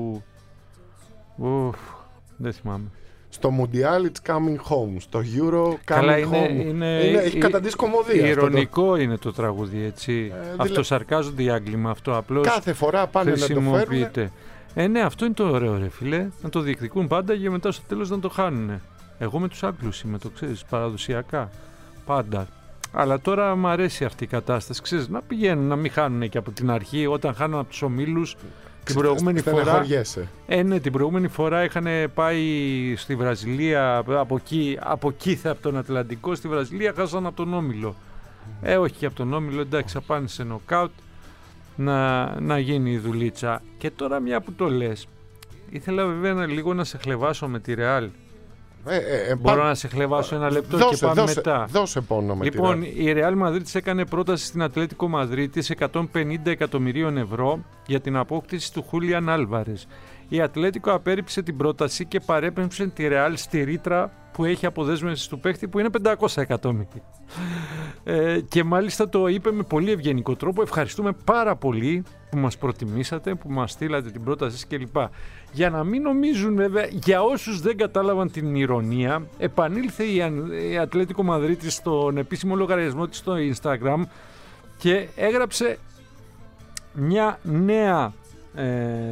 Ουφ, δεν θυμάμαι. Στο Mundial it's coming home. Στο Euro coming Καλά, home. είναι, είναι, είναι, έχει καταντήσει κομμωδία. Ηρωνικό αυτό το... είναι το τραγούδι, έτσι. Ε, αυτό δηλα... σαρκάζονται οι Άγγλοι με αυτό. Απλώς κάθε φορά πάνε να το φέρουν. χρησιμοποιείται. Ε, ναι, αυτό είναι το ωραίο, ρε φίλε. Να το διεκδικούν πάντα και μετά στο τέλος να το χάνουν. Εγώ με τους Άγγλους είμαι, το ξέρεις, παραδοσιακά. Πάντα. Αλλά τώρα μου αρέσει αυτή η κατάσταση. Ξέρεις, να πηγαίνουν, να μην χάνουν και από την αρχή. Όταν χάνουν από τους ομίλους, την προηγούμενη φορά. Ε, ναι, την προηγούμενη φορά είχαν πάει στη Βραζιλία, από εκεί, από εκεί από τον Ατλαντικό, στη Βραζιλία χάσαν από τον Όμιλο. Ε, όχι και από τον Όμιλο, εντάξει, θα πάνε σε νοκάουτ να, να γίνει η δουλίτσα. Και τώρα μια που το λες, ήθελα βέβαια να, λίγο να σε χλεβάσω με τη Ρεάλ. Ε, ε, ε, Μπορώ πά... να σε χλεβάσω ένα λεπτό δώσε, και πάμε δώσε, μετά. Δώσε πόνο με Λοιπόν, τη η Real Madrid έκανε πρόταση στην Ατλέτικο Μαδρίτης εκατόν πενήντα εκατομμυρίων ευρώ για την απόκτηση του Χούλιαν Άλβαρες. Η Ατλέτικο απέρριψε την πρόταση και παρέπεμψε τη Real στη ρήτρα που έχει αποδέσμευση του παίχτη, που είναι πεντακόσια εκατομμύρια. Ε, και μάλιστα το είπε με πολύ ευγενικό τρόπο. Ευχαριστούμε πάρα πολύ που μας προτιμήσατε, που μας στείλατε την πρόταση κλπ. Για να μην νομίζουν, βέβαια, για όσους δεν κατάλαβαν την ηρωνία, επανήλθε η Ατλέτικο Μαδρίτη στον επίσημο λογαριασμό της στο Instagram και έγραψε μια νέα, ε,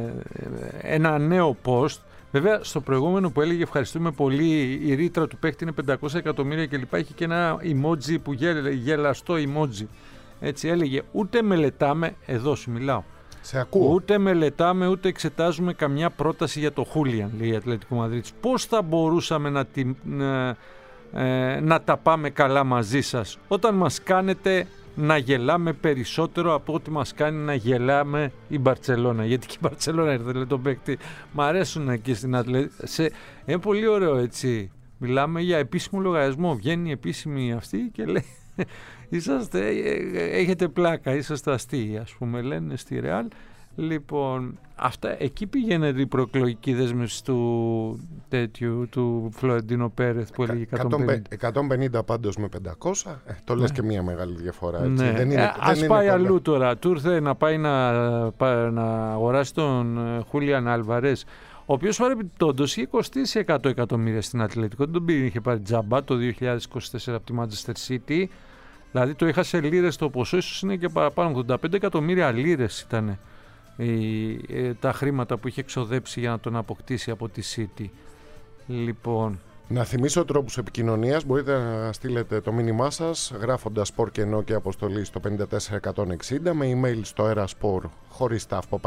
ένα νέο post. Βέβαια, στο προηγούμενο που έλεγε ευχαριστούμε πολύ, η ρήτρα του παίχτη είναι πεντακόσια εκατομμύρια κλπ. Είχε και ένα emoji που γέλε, γελαστό emoji. Έτσι έλεγε, ούτε μελετάμε, εδώ σου μιλάω. Σε ακούω. Ούτε μελετάμε, ούτε εξετάζουμε καμιά πρόταση για το Χούλιαν, λέει η Ατλέτικο Μαδρίτης. Πώς θα μπορούσαμε να, τη, να, ε, να τα πάμε καλά μαζί σας, όταν μας κάνετε να γελάμε περισσότερο από ό,τι μας κάνει να γελάμε η Μπαρτσελώνα. Γιατί και η Μπαρτσελώνα ήρθε, λέει τον παίκτη. Μ' αρέσουν εκεί στην Ατλέτικο. Είναι πολύ ωραίο, έτσι. Μιλάμε για επίσημο λογαριασμό. Βγαίνει η επίσημη αυτή και λέει... Είσαστε, έχετε πλάκα, είσαστε αστείοι, ας πούμε, λένε στη Ρεάλ. Λοιπόν, αυτά, εκεί πήγαινε η προεκλογική δέσμευση του τέτοιου, του Φλωρεντίνο Πέρεθ που έλεγε εκατόν πενήντα. εκατόν πενήντα πάντως με πεντακόσια, ε, το λες ναι. Και μία μεγάλη διαφορά, έτσι. Ναι. Δεν είναι, ε, δεν ας είναι πάει πάντα. αλλού τώρα. Του ήρθε να πάει να, να αγοράσει τον Χούλιαν Άλβαρες, ο οποίος παρεμπιπτόντως είχε κοστίσει εκατό εκατομμύρια στην Ατλέτικο. Δεν τον πήγε, είχε πάρει τζάμπα το δύο χιλιάδες είκοσι τέσσερα από τη Manchester City. Δηλαδή το είχα σε λίρες το ποσό, ίσως είναι και παραπάνω, ογδόντα πέντε εκατομμύρια λίρες ήταν η, ε, τα χρήματα που είχε εξοδέψει για να τον αποκτήσει από τη City. Λοιπόν... Να θυμίσω τρόπους επικοινωνίας, μπορείτε να στείλετε το μήνυμά σας γράφοντας σπορ και ενώ και αποστολή στο πέντε τέσσερα εκατόν εξήντα, με email στο eraspor χωρίς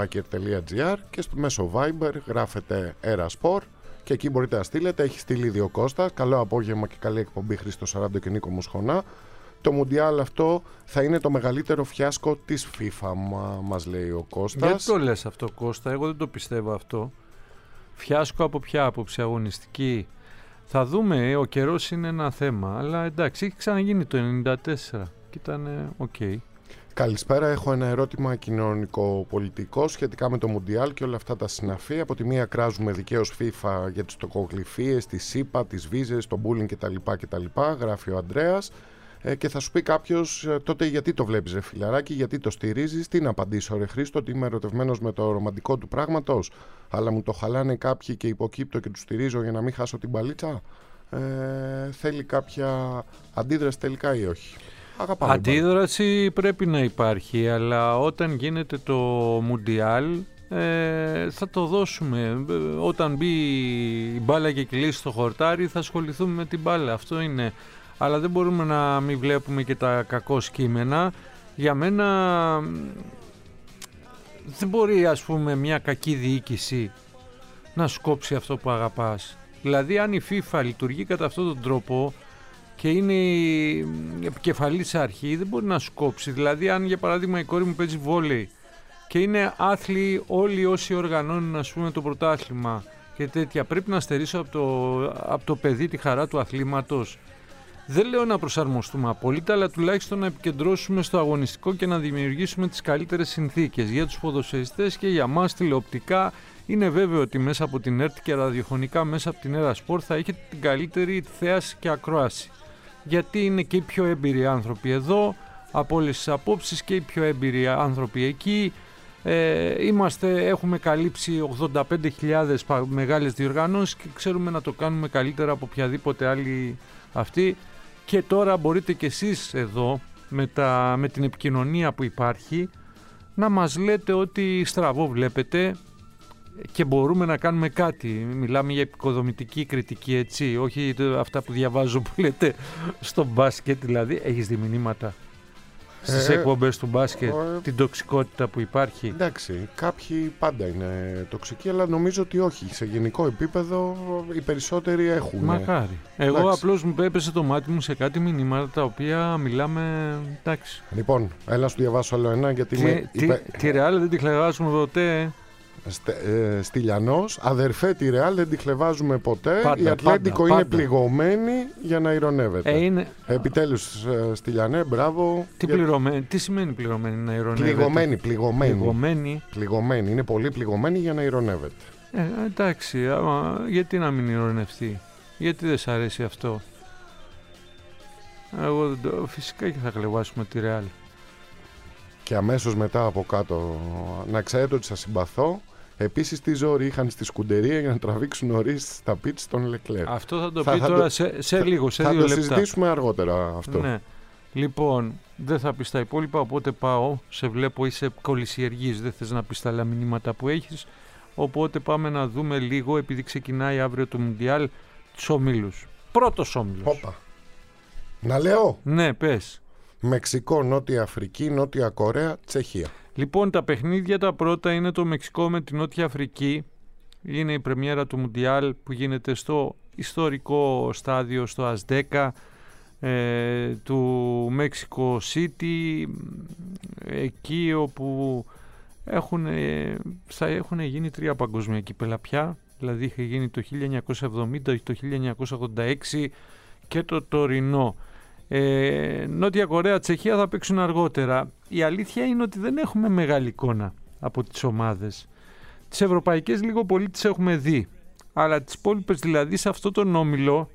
taf.gr και στο μέσο Viber γράφετε eraspor και εκεί μπορείτε να στείλετε. Έχει στείλει ήδη ο Κώστας. Καλό απόγευμα και καλή εκπομπή, Χρήστος Αράντο και Νίκο Μοσχονά. Το Μουντιάλ αυτό θα είναι το μεγαλύτερο φιάσκο της FIFA, μα, μας λέει ο Κώστας. Γιατί το λες αυτό, Κώστα? Εγώ δεν το πιστεύω αυτό. Φιάσκο από ποια άποψη? Αγωνιστική? Θα δούμε, ο καιρός είναι ένα θέμα, αλλά εντάξει, έχει ξαναγίνει το ενενήντα τέσσερα και ήταν οκ. Okay. Καλησπέρα, έχω ένα ερώτημα κοινωνικο-πολιτικό σχετικά με το Μουντιάλ και όλα αυτά τα συναφή. Από τη μία κράζουμε δικαίως FIFA για τις τοκογλυφίες, τη ΣΥΠΑ, τις βίζες, το bullying κτλ, κτλ, γράφει ο Ανδρέας. Ε, και θα σου πει κάποιος, τότε γιατί το βλέπεις ρε φιλαράκι, γιατί το στηρίζεις? Τι να απαντήσω ρε Χρήστο, ότι είμαι ερωτευμένος με το ρομαντικό του πράγματος, αλλά μου το χαλάνε κάποιοι και υποκύπτω και τους στηρίζω για να μην χάσω την παλίτσα? Ε, θέλει κάποια αντίδραση τελικά ή όχι? Αγαπάμε. Αντίδραση πρέπει να υπάρχει, αλλά όταν γίνεται το Μουντιάλ ε, θα το δώσουμε. Όταν μπει η μπάλα και κλείσει το χορτάρι θα ασχοληθούμε με την μπάλα, αυτό είναι. Αλλά δεν μπορούμε να μην βλέπουμε και τα κακό κείμενα. Για μένα δεν μπορεί, ας πούμε, μια κακή διοίκηση να σκόψει αυτό που αγαπάς. Δηλαδή αν η FIFA λειτουργεί κατά αυτόν τον τρόπο και είναι η επικεφαλής αρχή, δεν μπορεί να σκόψει. Δηλαδή αν για παράδειγμα η κόρη μου παίζει βόλεϊ και είναι άθλοι όλοι όσοι οργανώνουν, ας πούμε, το πρωτάθλημα και τέτοια. Πρέπει να στερήσω από το, από το παιδί τη χαρά του αθλήματος. Δεν λέω να προσαρμοστούμε απόλυτα, αλλά τουλάχιστον να επικεντρώσουμε στο αγωνιστικό και να δημιουργήσουμε τις καλύτερες συνθήκες για τους ποδοσφαιριστές και για μας τηλεοπτικά. Είναι βέβαιο ότι μέσα από την ΕΡΤ και ραδιοφωνικά μέσα από την Έρα Σπορ θα έχετε την καλύτερη θέαση και ακρόαση. Γιατί είναι και οι πιο έμπειροι άνθρωποι εδώ, από όλες τις απόψεις, και οι πιο έμπειροι άνθρωποι εκεί. Ε, είμαστε, έχουμε καλύψει ογδόντα πέντε χιλιάδες μεγάλες διοργανώσεις και ξέρουμε να το κάνουμε καλύτερα από οποιαδήποτε άλλη αυτή. Και τώρα μπορείτε κι εσείς εδώ με, τα, με την επικοινωνία που υπάρχει να μας λέτε ότι στραβό βλέπετε και μπορούμε να κάνουμε κάτι. Μιλάμε για επικοδομητική κριτική, έτσι, όχι αυτά που διαβάζω που λέτε στο μπάσκετ. Δηλαδή έχεις δει μηνύματα στις ε, εκπομπές του μπάσκετ, ε, την τοξικότητα που υπάρχει? Εντάξει, κάποιοι πάντα είναι τοξικοί, αλλά νομίζω ότι όχι. Σε γενικό επίπεδο οι περισσότεροι έχουν. Μακάρι. Εγώ εντάξει. Απλώς μου έπεσε το μάτι μου σε κάτι μηνύματα τα οποία μιλάμε. Εντάξει. Λοιπόν, έλα σου διαβάσω άλλο ένα, γιατί τι, με, τι, είπε... τη Ρεάλ δεν τη χλεβάζουμε ποτέ. Στε, ε, Στυλιανός, αδερφέ τη Ρεάλ δεν τη χλεβάζουμε ποτέ. Πάντα, η Ατλέντικο πάντα, είναι πάντα. πληγωμένη για να ηρωνεύεται. Ε, είναι... Επιτέλους, ε, Στυλιανέ, μπράβο. Τι, για... πληρωμένη, τι σημαίνει πληρωμένη να ηρωνεύεται? Πληγωμένη, πληγωμένη. πληγωμένη. Πληγωμένη, είναι πολύ πληγωμένη για να ηρωνεύεται. Ε, εντάξει, άμα, γιατί να μην ηρωνευτεί? Γιατί δεν σ' αρέσει αυτό? Εγώ δεν το, φυσικά και θα χλεβάσουμε τη Ρεάλ. Και αμέσως μετά από κάτω, να ξέρετε ότι σας συμπαθώ. Επίσης, τι ζόρι είχαν στη σκουντερία για να τραβήξουν νωρίς στα πίτς των Λεκλέρ. Αυτό θα το θα, πει θα τώρα το, σε, σε λίγο, σε θα δύο το λεπτά. Θα το συζητήσουμε αργότερα αυτό. Ναι. Λοιπόν, δεν θα πεις τα υπόλοιπα, οπότε πάω. Σε βλέπω, είσαι κολυσιεργής, δεν θες να πεις τα άλλα μηνύματα που έχεις. Οπότε πάμε να δούμε λίγο, επειδή ξεκινάει αύριο το Μουντιάλ, τους ομίλους. Πρώτος όμιλος. Όπα. Να λέω. Ναι, πες. Μεξικό, Νότια Αφρική, Νότια Κορέα, Τσεχία. Λοιπόν, τα παιχνίδια τα πρώτα είναι το Μεξικό με την Νότια Αφρική. Είναι η πρεμιέρα του Μουντιάλ που γίνεται στο ιστορικό στάδιο, στο Αζτέκα ε, του Mexico City, εκεί όπου έχουν, ε, θα έχουν γίνει τρία παγκόσμια κύπελα πια. Δηλαδή είχε γίνει το χίλια εννιακόσια εβδομήντα, το χίλια εννιακόσια ογδόντα έξι και το τωρινό. Ε, Νότια Κορέα, Τσεχία θα παίξουν αργότερα. Η αλήθεια είναι ότι δεν έχουμε μεγάλη εικόνα από τις ομάδες. Τις ευρωπαϊκές λίγο πολύ τις έχουμε δει, αλλά τις υπόλοιπες, δηλαδή σε αυτό τον όμιλο,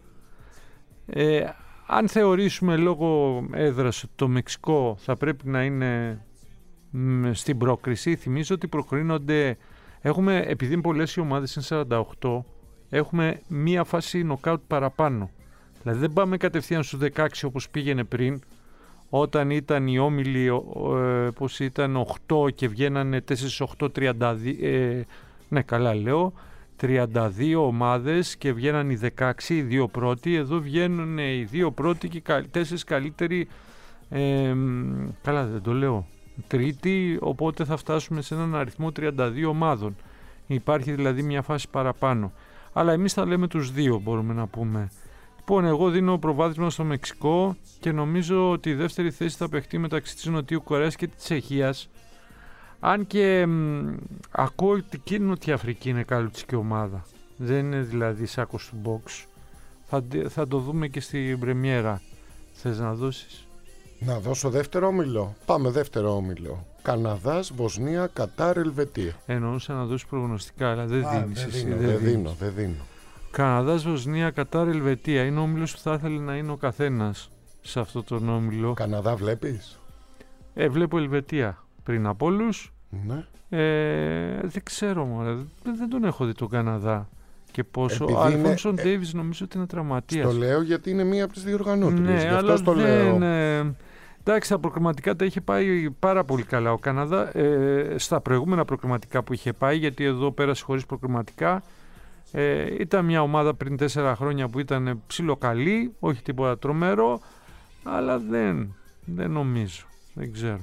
ε, αν θεωρήσουμε λόγω έδρας το Μεξικό θα πρέπει να είναι μ, στην πρόκριση, θυμίζω ότι προκρίνονται, έχουμε, επειδή πολλές οι ομάδες είναι σαράντα οκτώ, έχουμε μία φάση νοκάουτ παραπάνω. Δηλαδή δεν πάμε κατευθείαν στους δεκαέξι όπως πήγαινε πριν, όταν ήταν οι όμιλοι ε, πώς ήταν οκτώ και βγαίνανε τέσσερα οκτώ τριάντα δύο, ε, ναι καλά λέω, τριάντα δύο ομάδες και βγαίναν οι δεκαέξι, οι δύο πρώτοι. Εδώ βγαίνουν οι δύο πρώτοι και οι τέσσερις καλύτεροι, ε, καλά δεν το λέω, τρίτη, οπότε θα φτάσουμε σε έναν αριθμό τριάντα δύο ομάδων. Υπάρχει δηλαδή μια φάση παραπάνω. Αλλά εμείς θα λέμε τους δύο, μπορούμε να πούμε. Λοιπόν, εγώ δίνω προβάδισμα στο Μεξικό και νομίζω ότι η δεύτερη θέση θα παιχτεί μεταξύ της Νοτιού Κορέας και της Τσεχίας. Αν και μ, ακούω ότι και η Νότια Αφρική είναι καλούτσικη ομάδα. Δεν είναι δηλαδή σάκος του box. Θα, θα το δούμε και στην πρεμιέρα. Θες να δώσεις? Να δώσω δεύτερο όμιλο. Πάμε δεύτερο όμιλο. Καναδάς, Βοσνία, Κατάρ, Ελβετία. Εννοούσα να δώσεις προγνωστικά, αλλά δεν Α, δίνεις δεν εσύ. δίνω, Δεν, δεν δίνεις. δίνω, δεν δίνω. Καναδάς, Βοσνία, Κατάρ, Ελβετία. Είναι ο όμιλος που θα ήθελε να είναι ο καθένας σε αυτό τον όμιλο. Καναδά βλέπεις? Ε, βλέπω Ελβετία πριν από όλους. Ναι. Ε, δεν ξέρω μωρέ, δεν, δεν τον έχω δει τον Καναδά και πόσο. Επειδή Ο Αλφόνσον είναι, Ντέιβις νομίζω ότι είναι τραυματίας. Το λέω γιατί είναι μία από τις διοργανώτριες. Ναι, γι' αλλά αυτό το δεν, λέω. ε, εντάξει, τα προκριματικά τα είχε πάει πάρα πολύ καλά ο Καναδά, ε, στα προηγούμενα προκριματικά που είχε πάει, γιατί εδώ πέρασε χωρίς προκριματικά. Ε, ήταν μια ομάδα πριν τέσσερα χρόνια που ήταν ψιλοκαλή, όχι τίποτα τρομερό, αλλά δεν, δεν νομίζω, δεν ξέρω.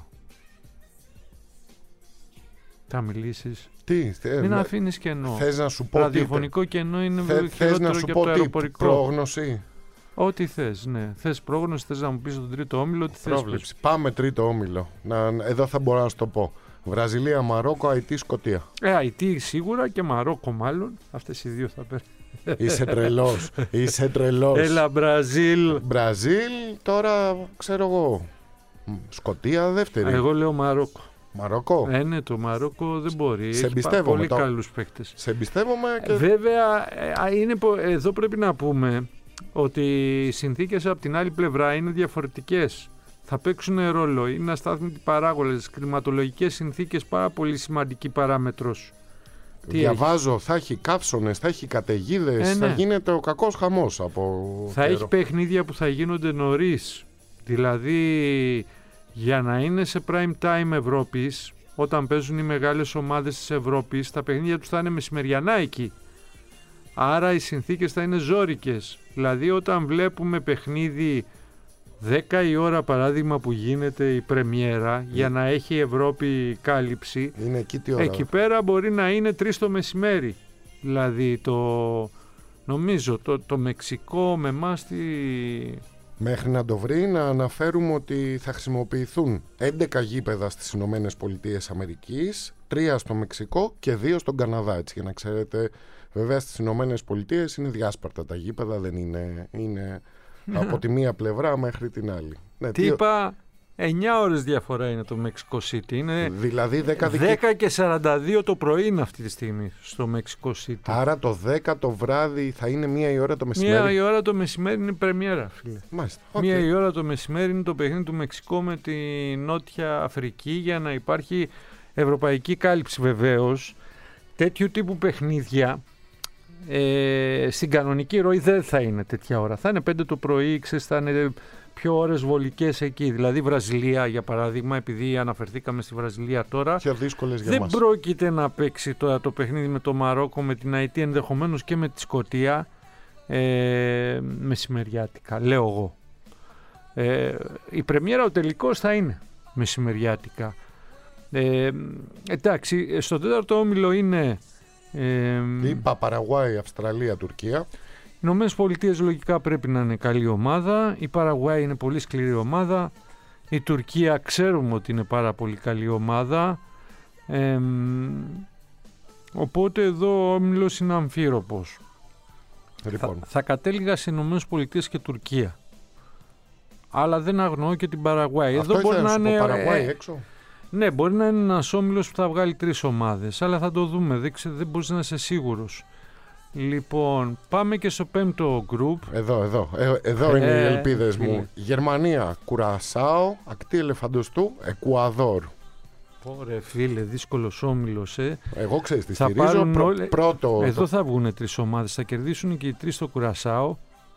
Θα μιλήσεις? Τι, θε, Μην με, αφήνεις κενό. Θες να σου πω ραδιοφωνικό τι, κενό είναι θε, χειρότερο θες να σου και πω από το τι, αεροπορικό. πρόγνωση. Ό,τι θες, ναι. Θες πρόγνωση, θες να μου πεις τον τρίτο όμιλο, τι θες. Πρόβλεψη. Πάμε τρίτο όμιλο. Να, εδώ θα μπορώ να σου το πω. Βραζιλία, Μαρόκο, Αϊτή, Σκωτία. Ε, Αϊτή σίγουρα και Μαρόκο μάλλον. Αυτές οι δύο θα παίρνουν. Είσαι τρελός. Είσαι τρελός. Έλα, Μπραζίλ. Μπραζίλ, τώρα ξέρω εγώ. Σκωτία δεύτερη. Εγώ λέω Μαρόκο. Μαρόκο. Ε, ναι, το Μαρόκο δεν μπορεί. Σε Έχει εμπιστεύομαι πολύ το- καλούς παίκτες. Σε εμπιστεύομαι και. Βέβαια, ε, είναι, πο- εδώ πρέπει να πούμε ότι οι συνθήκες από την άλλη πλευρά είναι διαφορετικές. Θα παίξουν ρόλο. Είναι αστάθμιτοι παράγοντες, κλιματολογικές συνθήκες, πάρα πολύ σημαντική παράμετρος. Τι Διαβάζω, θα έχει καύσωνες, θα έχει καταιγίδες, Ε, ναι. θα γίνεται ο κακός χαμός από Θα καιρό. έχει παιχνίδια που θα γίνονται νωρίς. Δηλαδή, για να είναι σε prime time Ευρώπης, όταν παίζουν οι μεγάλες ομάδες της Ευρώπης, τα παιχνίδια τους θα είναι μεσημεριανά εκεί. Άρα οι συνθήκες θα είναι ζώρικες. Δηλαδή, όταν βλέπουμε παιχνίδι δέκα η ώρα παράδειγμα που γίνεται η πρεμιέρα για να έχει η Ευρώπη κάλυψη, Είναι εκεί τι ώρα. εκεί πέρα μπορεί να είναι τρεις το μεσημέρι. Δηλαδή το νομίζω το, το Μεξικό με εμάς τη... Μέχρι να το βρει, να αναφέρουμε ότι θα χρησιμοποιηθούν έντεκα γήπεδα στις Ηνωμένες Πολιτείες Αμερικής, τρία στο Μεξικό και δύο στον Καναδά. Έτσι, για να ξέρετε, βέβαια στις Ηνωμένες Πολιτείες είναι διάσπαρτα τα γήπεδα, δεν είναι, είναι από τη μία πλευρά μέχρι την άλλη. Ναι, Τι είπα, εννιά ώρες διαφορά είναι το Mexico City. Είναι δηλαδή δέκα δικοί- δέκα και σαράντα δύο το πρωί είναι αυτή τη στιγμή στο Mexico City. Άρα το δέκα το βράδυ θα είναι μία η ώρα το μεσημέρι. Μία η ώρα το μεσημέρι είναι η πρεμιέρα, φίλε. Μάλιστα. οκ. Μία η ώρα το μεσημέρι είναι το παιχνίδι του Μεξικό με τη Νότια Αφρική για να υπάρχει ευρωπαϊκή κάλυψη βεβαίως. Τέτοιου τύπου παιχνίδια ε, στην κανονική ροή δεν θα είναι τέτοια ώρα. Θα είναι πέντε το πρωί, ξέρεις, θα είναι πιο ώρες βολικές εκεί. Δηλαδή Βραζιλία για παράδειγμα, επειδή αναφερθήκαμε στη Βραζιλία τώρα, Πιο δύσκολες για δεν μας. πρόκειται να παίξει τώρα το παιχνίδι με το Μαρόκο, με την Αϊτή, ενδεχομένως και με τη Σκωτία ε, μεσημεριάτικα, λέω εγώ. Ε, η πρεμιέρα ο τελικός θα είναι μεσημεριάτικα. Ε, εντάξει, στο τέταρτο όμιλο είναι ε, Είπα Παραγουάη, Αυστραλία, Τουρκία. οι Ηνωμένες Πολιτείες λογικά πρέπει να είναι καλή ομάδα. Η Παραγουάη είναι πολύ σκληρή ομάδα. Η Τουρκία ξέρουμε ότι είναι πάρα πολύ καλή ομάδα. Ε, οπότε εδώ ο όμιλος είναι αμφίροπος. Θα, Λοιπόν, θα κατέληγα σε Ηνωμένες Πολιτείες και Τουρκία. Αλλά δεν αγνοώ και την Παραγουάη. αυτό Εδώ μπορεί ήθελα να να σου είναι. πω, Παραγουάη ε, έξω. ναι, μπορεί να είναι ένας όμιλος που θα βγάλει τρεις ομάδες. Αλλά θα το δούμε. Δεν, ξε, δεν μπορείς να είσαι σίγουρος. Λοιπόν, πάμε και στο πέμπτο γκρουπ. Εδώ, εδώ, ε, εδώ είναι Ε, οι ελπίδες φίλε. μου. Γερμανία, Κουρασάο, ακτή ελεφαντοστού, Εκουαδόρ. Ωραία, φίλε, δύσκολος όμιλος, ε. Εγώ ξέρεις τι Θα στηρίζω. πάρουν Πρω- όλοι- Πρώτο. Εδώ το- θα βγουν τρεις ομάδες. Θα κερδίσουν και οι τρεις στο Κουρασάο.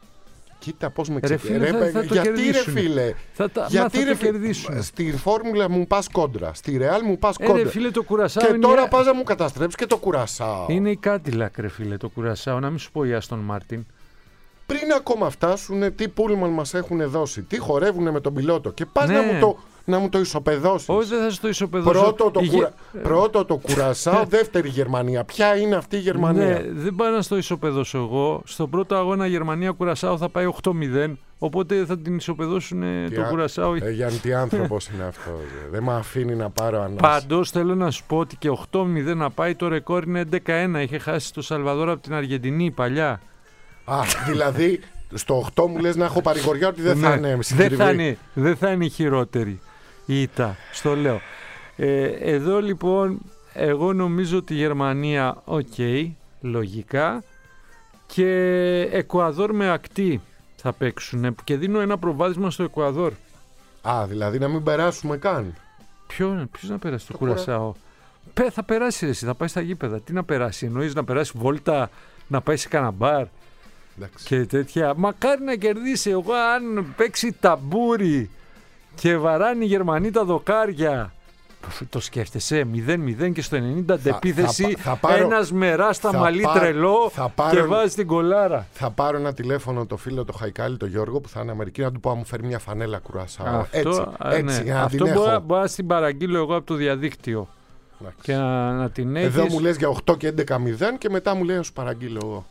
Κοίτα πώς με Ρε ξεκινάει. φίλε, θα- θα το γιατί κερδίσουν. ρε φίλε. Θα τα, Γιατί μα θα ρε το φίλε. κερδίσουν. Στη φόρμουλα μου πας κόντρα. Στη Ρεάλ μου πας Ε, ρε κόντρα. φίλε, το Κουρασάο Και είναι, τώρα πας να μου καταστρέψεις και το Κουρασάο. είναι η Κάντιλακ, ρε φίλε, το Κουρασάο. Να μην σου πω η Άστον Μάρτιν. Πριν ακόμα φτάσουν, τι πούλμαν μας έχουν δώσει, τι χορεύουν με τον πιλότο. Και πας Ναι. να, μου το, να μου το ισοπεδώσεις. Όχι, δεν θα σου το ισοπεδώσω. Πρώτο το, Η κουρα... Γε- Πρώτο το Κουρασάο, δεύτερη Γερμανία. Ποια είναι αυτή η Γερμανία? Ναι, δεν πάει να στο ισοπεδώσω εγώ. Στον πρώτο αγώνα Γερμανία-Κουρασάο θα πάει οκτώ μηδέν. Οπότε θα την ισοπεδώσουν Τι το α- Κουρασάο. Ε, Γιάννη, τι άνθρωπος είναι αυτό. Δεν με αφήνει να πάρω ανάσα. Πάντως θέλω να σου πω ότι και οκτώ μηδέν να πάει, το ρεκόρ είναι έντεκα ένα. Είχε χάσει το Σαλβαδόρο από την Αργεντινή παλιά. Α, δηλαδή στο οκτώ μου λες να έχω παρηγοριά ότι δεν θα Ναι, είναι δεν συντριβή. θα είναι, δεν θα είναι η χειρότερη η ήττα, στο λέω. Ε, εδώ λοιπόν εγώ νομίζω ότι η Γερμανία οκ, λογικά, και Εκουαδόρ με ακτή θα παίξουν και δίνω ένα προβάδισμα στο Εκουαδόρ. Α, δηλαδή να μην περάσουμε καν. Ποιο, ποιος να περάσει το, Το Κουρασάο? Πε, θα περάσει εσύ, θα πάει στα γήπεδα. Τι να περάσει, εννοείς να περάσει βόλτα, να πάει σε κανένα μπαρ Εντάξει. και τέτοια. Μακάρι να κερδίσει. Εγώ αν παίξει ταμπούρι και βαράνει οι Γερμανοί τα δοκάρια. Το σκέφτεσαι, μηδέν μηδέν και στο ενενήντα αντεπίθεση, θα- θα πάρω- ένας μερά στα θα μαλλί πάρω- τρελό θα πάρω- και βάζει την κολάρα. Θα πάρω ένα τηλέφωνο το φίλο το Χαϊκάλη, το Γιώργο, που θα είναι Αμερική, να του πω: αν μου φέρει μια φανέλα Κουρασάο. Αυτό, έτσι, α, έτσι, ναι. για να Αυτό την μπορώ, έχω. μπορώ να την παραγγείλω εγώ από το διαδίκτυο Εντάξει. και να, να την έχεις. Εδώ μου λες για οκτώ και έντεκα μηδέν και μετά μου λέει να σου παραγγείλω εγώ.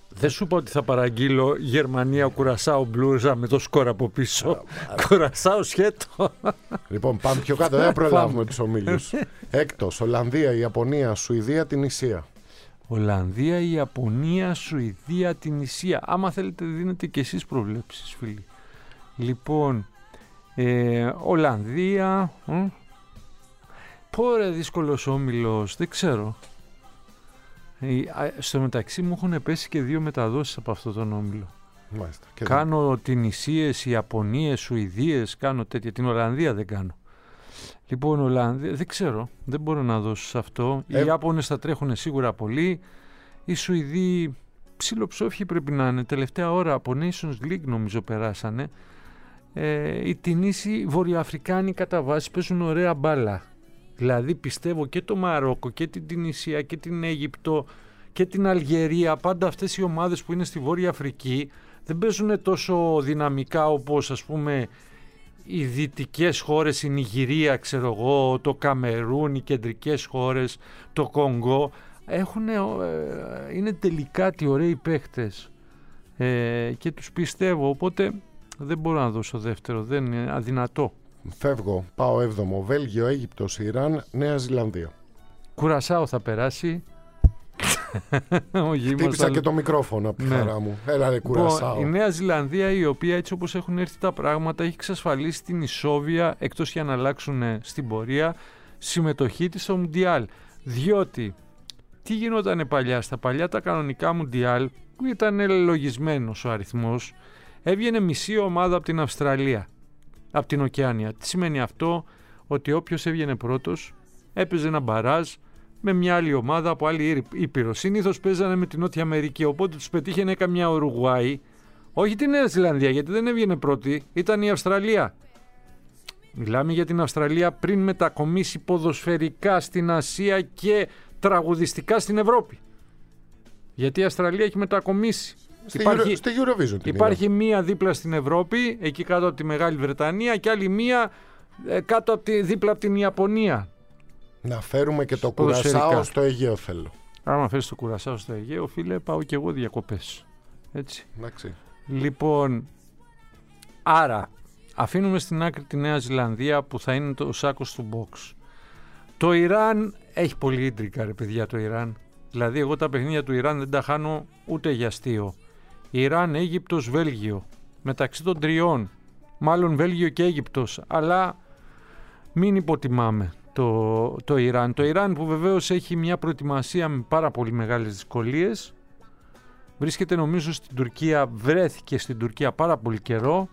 Δεν σου είπα ότι θα παραγγείλω Γερμανία Κουρασάο μπλούζα με το σκορ από πίσω. Κουρασάο σχέτο. Λοιπόν, πάμε πιο κάτω, δεν προλάβουμε τους ομίλους. Έκτος, Ολλανδία, Ιαπωνία, Σουηδία, Τινησία. Ολλανδία, Ιαπωνία, Σουηδία, Τινησία. Άμα θέλετε δίνετε και εσείς προβλέψεις, φίλοι. Λοιπόν, ε, Ολλανδία. Ε. Πόρε δύσκολος όμιλος, δεν ξέρω. Στο μεταξύ μου έχουν πέσει και δύο μεταδόσεις από αυτόν τον όμιλο. Μάλιστα. Κάνω Τινησίες, Ιαπωνίες, Σουηδίες, κάνω τέτοια. Την Ολλανδία δεν κάνω. Λοιπόν, Ολλανδία, δεν ξέρω, δεν μπορώ να δώσω σε αυτό. Ε... Οι Ιάπωνες θα τρέχουν σίγουρα πολύ. Οι Σουηδοί ψιλοψόφιοι πρέπει να είναι. Τελευταία ώρα από Nations League νομίζω περάσανε. Ε, οι Τινήσοι βορειοαφρικάνοι κατά βάση παίζουν ωραία μπάλα. Δηλαδή πιστεύω και το Μαρόκο και την Τινησία και την Αίγυπτο και την Αλγερία, πάντα αυτές οι ομάδες που είναι στη Βόρεια Αφρική δεν παίζουν τόσο δυναμικά όπως ας πούμε οι δυτικές χώρες, η Νιγηρία, ξέρω εγώ, το Καμερούν, οι κεντρικές χώρες, το Κονγκό. Έχουνε, ε, είναι τελικά τι ωραίοι παίχτες ε, και τους πιστεύω, οπότε δεν μπορώ να δώσω δεύτερο, δεν είναι αδυνατό. Φεύγω, πάω έβδομο. Βέλγιο, Αίγυπτος, Ιράν, Νέα Ζηλανδία. Κουρασάο θα περάσει. Χτύπησα και το μικρόφωνο από τη ναι. χαρά μου. Έλα ρε Κουρασάο. Η Νέα Ζηλανδία, η οποία έτσι όπως έχουν έρθει τα πράγματα έχει εξασφαλίσει την ισόβια, εκτός για να αλλάξουν στην πορεία, συμμετοχή της στο Μουντιάλ. Διότι τι γινότανε παλιά, στα παλιά τα κανονικά Μουντιάλ που ήταν λογισμένος ο αριθμός, έβγαινε μισή ομάδα από την Αυστραλία, από την Οκεάνια. Τι σημαίνει αυτό? Ότι όποιος έβγαινε πρώτος έπαιζε ένα μπαράζ με μια άλλη ομάδα από άλλη ήπειρο. Συνήθως παίζανε με την Νότια Αμερική, οπότε τους πετύχαινε καμιά Ουρουγουάη. Όχι τη Νέα Ζηλανδία, γιατί δεν έβγαινε πρώτη, ήταν η Αυστραλία. Μιλάμε για την Αυστραλία πριν μετακομίσει ποδοσφαιρικά στην Ασία και τραγουδιστικά στην Ευρώπη. Γιατί η Αυστραλία έχει μετακομίσει. Στη, υπάρχει, Euro, στη Eurovision υπάρχει μία δίπλα στην Ευρώπη, εκεί κάτω από τη Μεγάλη Βρετανία, και άλλη μία ε, κάτω από τη, δίπλα από την Ιαπωνία. Να φέρουμε και το Κουρασάο στο Αιγαίο θέλω. Άμα φέρεις το Κουρασάο στο Αιγαίο, φίλε, πάω και εγώ διακοπές. Έτσι. Εντάξει. Λοιπόν, άρα αφήνουμε στην άκρη τη Νέα Ζηλανδία που θα είναι το σάκος του box. Το Ιράν έχει πολύ ίντρικα, ρε παιδιά, το Ιράν. Δηλαδή εγώ τα παιχνίδια του Ιράν δεν τα χάνω ούτε για αστείο. Ιράν, Αίγυπτος, Βέλγιο. Μεταξύ των τριών. Μάλλον Βέλγιο και Αίγυπτος. Αλλά μην υποτιμάμε το, το Ιράν. Το Ιράν που βεβαίως έχει μια προετοιμασία με πάρα πολύ μεγάλες δυσκολίες. Βρίσκεται νομίζω στην Τουρκία, βρέθηκε στην Τουρκία πάρα πολύ καιρό.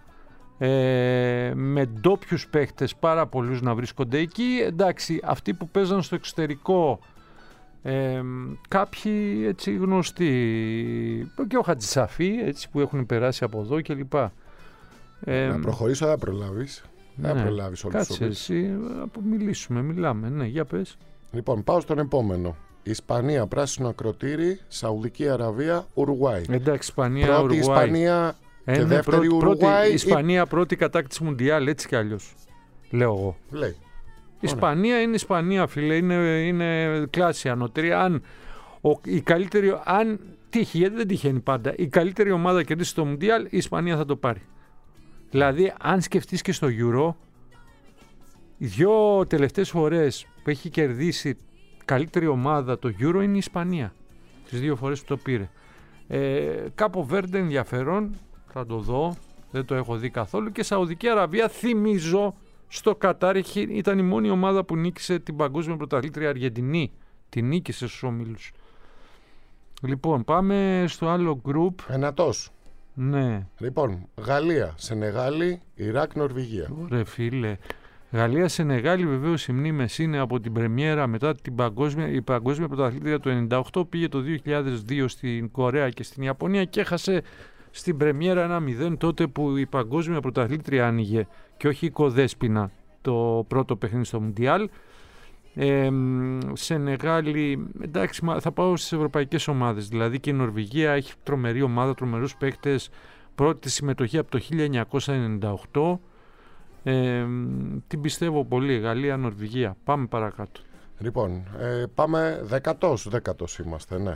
Ε, με ντόπιους παίχτες πάρα πολλούς να βρίσκονται εκεί. Εντάξει, αυτοί που παίζαν στο εξωτερικό, ε, κάποιοι έτσι γνωστοί, και ο Χατζησαφή, έτσι, που έχουν περάσει από εδώ κλπ. Ε, να προχωρήσω, δεν προλάβεις. Ναι, δεν προλάβεις όλους τους. Κάτσε εσύ, μιλήσουμε, μιλάμε. Ναι, για πες. Λοιπόν, πάω στον επόμενο. Ισπανία, πράσινο ακροτήρι, Σαουδική Αραβία, Ουρουγουάη. Εντάξει, Ισπανία, πρώτη Ουρουγουάη. Ισπανία και Ε, δεύτερη πρώτη, Ουρουγουάη. πρώτη, Ισπανία πρώτη κατάκτηση Μουντιάλ, έτσι κι αλλιώς. Λέω εγώ. Λέει. Η Ισπανία είναι Ισπανία, φίλε, είναι, είναι κλάση ανώτερη. Αν, ο, η καλύτερη, αν τύχει, γιατί δεν τυχαίνει πάντα, η καλύτερη ομάδα κερδίσει το Μουντιάλ, η Ισπανία θα το πάρει. Δηλαδή, αν σκεφτείς και στο Euro, οι δυο τελευταίες φορές που έχει κερδίσει καλύτερη ομάδα το Euro είναι η Ισπανία. Τις δύο φορές που το πήρε. Ε, Κάπο Βέρντε ενδιαφέρον, θα το δω, δεν το έχω δει καθόλου. Και Σαουδική Αραβία, θυμίζω, στο Κατάρ ήταν η μόνη ομάδα που νίκησε την παγκόσμια πρωταθλήτρια Αργεντινή. Την νίκησε στους ομίλους. Λοιπόν, πάμε στο άλλο γκρουπ. Ενατός. Ναι. Λοιπόν, Γαλλία, Σενεγάλη, Ιράκ, Νορβηγία. Ωραία, φίλε. Γαλλία, Σενεγάλη, βεβαίως οι μνήμες είναι από την πρεμιέρα μετά την παγκόσμια, η παγκόσμια πρωταθλήτρια του ενενήντα οκτώ, πήγε το δύο χιλιάδες δύο στην Κορέα και στην Ιαπωνία και έχασε στην πρεμιέρα ένα μηδέν τότε που η παγκόσμια πρωταθλήτρια άνοιγε και όχι η Κοδέσποινα το πρώτο παιχνίδι στο Μουντιάλ. Ε, Σενεγάλη, εντάξει, θα πάω στις ευρωπαϊκές ομάδες, δηλαδή και η Νορβηγία έχει τρομερή ομάδα, τρομερούς παίκτες, πρώτη συμμετοχή από το χίλια εννιακόσια ενενήντα οκτώ. Ε, την πιστεύω πολύ, Γαλλία, Νορβηγία. Πάμε παρακάτω. Λοιπόν, ε, πάμε δεκατός, δέκατος είμαστε, ναι.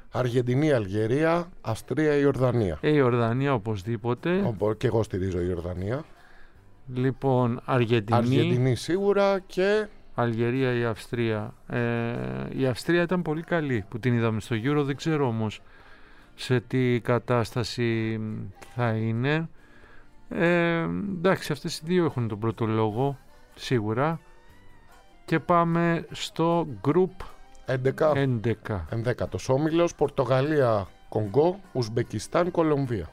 Αργεντινή, Αλγερία, Αυστρία, Ιορδανία. Ε, η Ιορδανία οπωσδήποτε. Οπό- Και εγώ στηρίζω η Ιορδανία. Λοιπόν, Αργεντινή, Αργεντινή σίγουρα και Αλγερία ή Αυστρία. Ε, η Αυστρία ήταν πολύ καλή που την είδαμε στο Euro, δεν ξέρω όμως σε τι κατάσταση θα είναι. Ε, εντάξει, αυτές οι δύο έχουν τον πρώτο λόγο, σίγουρα. Και πάμε στο Group έντεκα. έντεκα. Ενδέκατος όμιλος, Πορτογαλία, Κονγκό, Ουσμπεκιστάν, Κολομβία.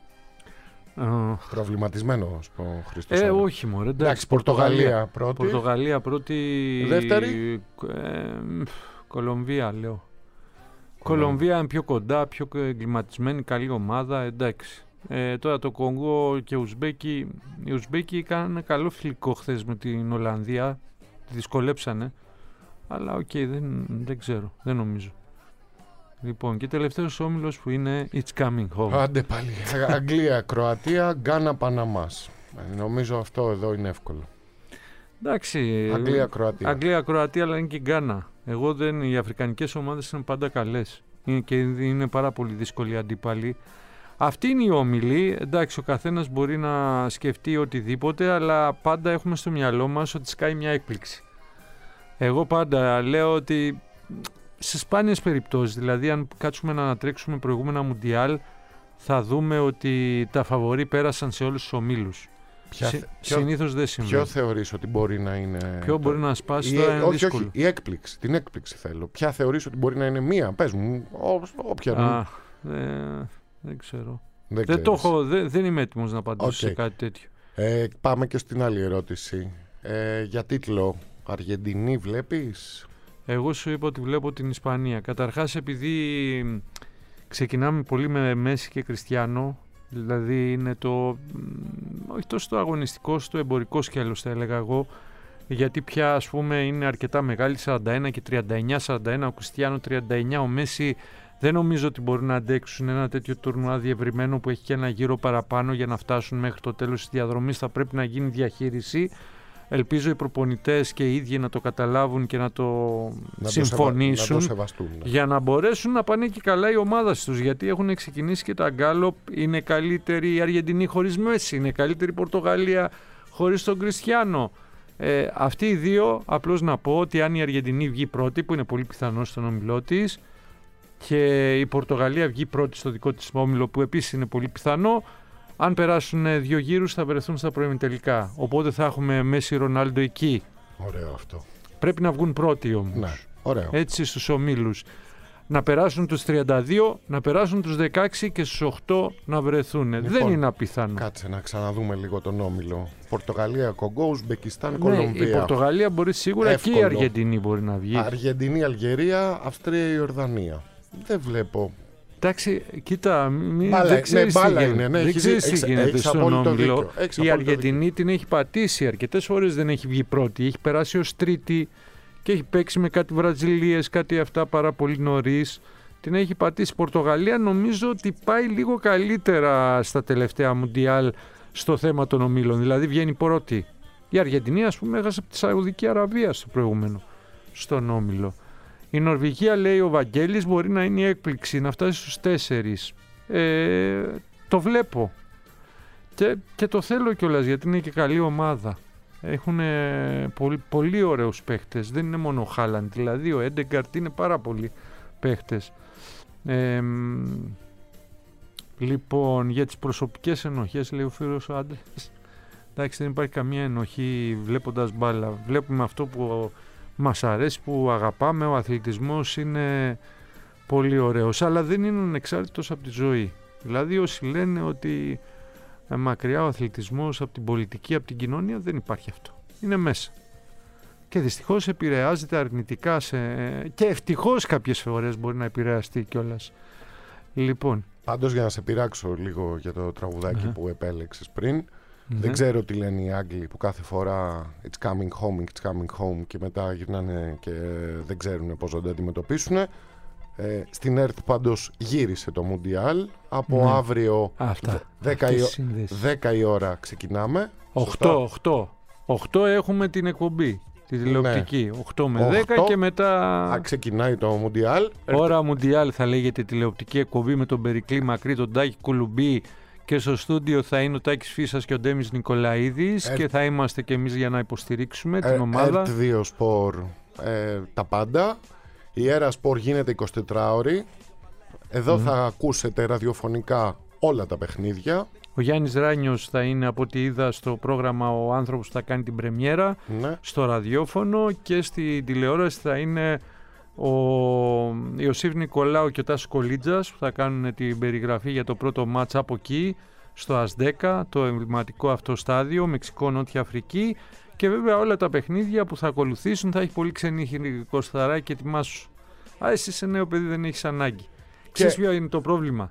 Ε, Προβληματισμένος ο Χρήστος. ε, Άρα. όχι μωρέ, εντάξει, Εντάξει, Πορτογαλία πρώτη. Πορτογαλία πρώτη. Δεύτερη. Ε, Κολομβία λέω. Κολομβία είναι πιο κοντά, πιο εγκληματισμένη, καλή ομάδα, εντάξει. Ε, τώρα το Κονγκό και Ουσμπέκοι, οι Ουσμπέκοι κάνανε καλό φιλικό χθες με την Ολλανδία, τη δυσκολέψανε, αλλά οκ, okay, δεν, δεν ξέρω, δεν νομίζω. Λοιπόν, και τελευταίος όμιλος που είναι It's Coming Home. Άντε πάλι. Αγγλία, Κροατία, Γκάνα, Παναμάς. Ε, νομίζω αυτό εδώ είναι εύκολο. Εντάξει, Αγγλία, Κροατία. Αγγλία, Κροατία, αλλά είναι και Γκάνα. Εγώ δεν, οι αφρικανικές ομάδες είναι πάντα καλές είναι και είναι πάρα πολύ δύσκολοι αντίπαλοι. Αυτή είναι η όμιλη. Εντάξει, ο καθένας μπορεί να σκεφτεί οτιδήποτε, αλλά πάντα έχουμε στο μυαλό μας ότι σκάει μια έκπληξη. Εγώ πάντα λέω ότι σε σπάνιες περιπτώσεις, δηλαδή αν κάτσουμε να ανατρέξουμε προηγούμενα Μουντιάλ, θα δούμε ότι τα φαβορί πέρασαν σε όλους τους ομίλους. Ποια, Συ, ποιο, συνήθως δεν συμβαίνει. Ποιο θεωρείς ότι μπορεί να είναι. Ποιο το... μπορεί να σπάσει η, τώρα είναι όχι, δύσκολο. όχι, η έκπληξη. Την έκπληξη θέλω. Ποια θεωρείς ότι μπορεί να είναι μία. Πες μου, ό, όποια. Α, ε, δεν ξέρω. Δεν, δεν, το έχω, δεν, δεν είμαι έτοιμος να απαντήσω Okay. σε κάτι τέτοιο. Ε, πάμε και στην άλλη ερώτηση. Ε, για τίτλο, Αργεντινή βλέπεις? Εγώ σου είπα ότι βλέπω την Ισπανία. Καταρχάς επειδή ξεκινάμε πολύ με Μέση και Κριστιάνο, δηλαδή είναι το, όχι τόσο το αγωνιστικό, στο εμπορικό σκέλος θα έλεγα εγώ, γιατί πια ας πούμε είναι αρκετά μεγάλη, σαράντα ένα και τριάντα εννιά, σαράντα ένα ο Κριστιάνο, τριάντα εννιά ο Μέση. Δεν νομίζω ότι μπορούν να αντέξουν ένα τέτοιο τουρνουά διευρυμένο που έχει και ένα γύρο παραπάνω για να φτάσουν μέχρι το τέλος της διαδρομής. Θα πρέπει να γίνει διαχείριση. Ελπίζω οι προπονητές και οι ίδιοι να το καταλάβουν και να το να συμφωνήσουν το σεβα... να το σεβαστούν, ναι. για να μπορέσουν να πάνε και καλά η ομάδα τους, γιατί έχουν ξεκινήσει και τα γκάλοπ. Είναι καλύτερη η Αργεντινή χωρίς Μέση, είναι καλύτερη η Πορτογαλία χωρίς τον Κριστιάνο. Ε, αυτοί οι δύο, απλώς να πω ότι αν η Αργεντινή βγει πρώτη, που είναι πολύ πιθανό στον όμιλό της, και η Πορτογαλία βγει πρώτη στο δικό της όμιλο, που επίσης είναι πολύ πιθανό, αν περάσουν δύο γύρους θα βρεθούν στα προημιτελικά. Οπότε θα έχουμε Μέση Ρονάλντο εκεί. Ωραίο αυτό. Πρέπει να βγουν πρώτοι όμως. Ναι, ωραίο. Έτσι στους ομίλους. Να περάσουν τους τριάντα δύο, να περάσουν τους δεκαέξι και στους οκτώ να βρεθούν. Λοιπόν, δεν είναι απίθανο. Κάτσε να ξαναδούμε λίγο τον όμιλο. Πορτογαλία, Κονγκό, Ουσμπεκιστάν, Ναι, Κολομβία. η Πορτογαλία μπορεί σίγουρα, Εύκολο. και η Αργεντινή μπορεί να βγει. Αργεντινή, Αλγερία, Αυστρία, Ιορδανία. Δεν βλέπω. Εντάξει, κοίτα, μην, Μπάλα, δεν ξέρεις ναι, τι μπάλα γίνεται, είναι, ναι, δεν έχεις- ξέρεις τι έχεις- γίνεται έχεις στον απόλυτο όμιλο. δίκιο, έχεις Η απόλυτο Αργεντινή την έχει πατήσει αρκετές φορές, δεν έχει βγει πρώτη. Έχει περάσει ως τρίτη και έχει παίξει με κάτι Βραζιλίες, κάτι αυτά πάρα πολύ νωρίς. Την έχει πατήσει. Η Πορτογαλία νομίζω ότι πάει λίγο καλύτερα στα τελευταία Μουντιάλ στο θέμα των ομίλων. Δηλαδή βγαίνει πρώτη. Η Αργεντινή, ας πούμε, έχασε από τη Σαουδική Αραβία στο προηγούμενο, στον όμιλο. Η Νορβηγία, λέει ο Βαγγέλης, μπορεί να είναι η έκπληξη, να φτάσει στους τέσσερις. Ε, το βλέπω. Και, και το θέλω κιόλας, γιατί είναι και καλή ομάδα. Έχουν πολύ, πολύ ωραίους παίχτες. Δεν είναι μόνο ο Χάλαντ. Δηλαδή ο Έντεγκαρτ είναι πάρα πολλοί παίχτες. Ε, λοιπόν, για τις προσωπικές ενοχές, λέει ο φίλος ο Άντρες. Εντάξει, δεν υπάρχει καμία ενοχή βλέποντας μπάλα. Βλέπουμε αυτό που μας αρέσει, που αγαπάμε. Ο αθλητισμός είναι πολύ ωραίος, αλλά δεν είναι ανεξάρτητος από τη ζωή. Δηλαδή όσοι λένε ότι ε, μακριά ο αθλητισμός από την πολιτική, από την κοινωνία, δεν υπάρχει αυτό. Είναι μέσα. Και δυστυχώς επηρεάζεται αρνητικά σε... και ευτυχώς κάποιες φορές μπορεί να επηρεαστεί κιόλας. Λοιπόν. Πάντως, για να σε πειράξω λίγο για το τραγουδάκι Ναι. που επέλεξες πριν, Ναι. δεν ξέρω τι λένε οι Άγγλοι που κάθε φορά it's coming home, it's coming home και μετά γυρνάνε και δεν ξέρουν πώς να το αντιμετωπίσουν. Ε, στην ΕΡΤ πάντως γύρισε το Μουντιάλ. Από Ναι. αύριο Αυτά. δέκα Αυτές η, οι συνδέσεις. δέκα η ώρα ξεκινάμε. οκτώ, οκτώ. οκτώ έχουμε την εκπομπή. τη τηλεοπτική. Ναι. οκτώ με δέκα και μετά... Α, ξεκινάει το Μουντιάλ. Ώρα Μουντιάλ θα λέγεται τηλεοπτική εκπομπή με τον Περικλή Μακρύ, τον Τάκη Κουλουμπή και στο στούντιο θα είναι ο Τάκης Φίσας και ο Ντέμις Νικολαίδης ε... και θα είμαστε και εμείς για να υποστηρίξουμε ε... την ομάδα. ερτ δύο Σπορ, ε, τα πάντα. Η Έρα Σπορ γίνεται εικοσιτετράωρη. Εδώ mm. θα ακούσετε ραδιοφωνικά όλα τα παιχνίδια. Ο Γιάννης Ράνιος θα είναι, από ό,τι είδα στο πρόγραμμα, ο άνθρωπος που θα κάνει την πρεμιέρα ναι. στο ραδιόφωνο, και στη τηλεόραση θα είναι ο Ιωσήφ Νικολάου και ο Τάσος Κολίτζας που θα κάνουν την περιγραφή για το πρώτο μάτς από εκεί στο Ασδέκα, το εμβληματικό αυτό στάδιο, Μεξικό-Νότια Αφρική, και βέβαια όλα τα παιχνίδια που θα ακολουθήσουν. Θα έχει πολύ ξενύχη Κωσταρά και ετοιμάσου. Α, εσύ είσαι νέο παιδί, δεν έχεις ανάγκη. Και... Ξέρεις ποιο είναι το πρόβλημα?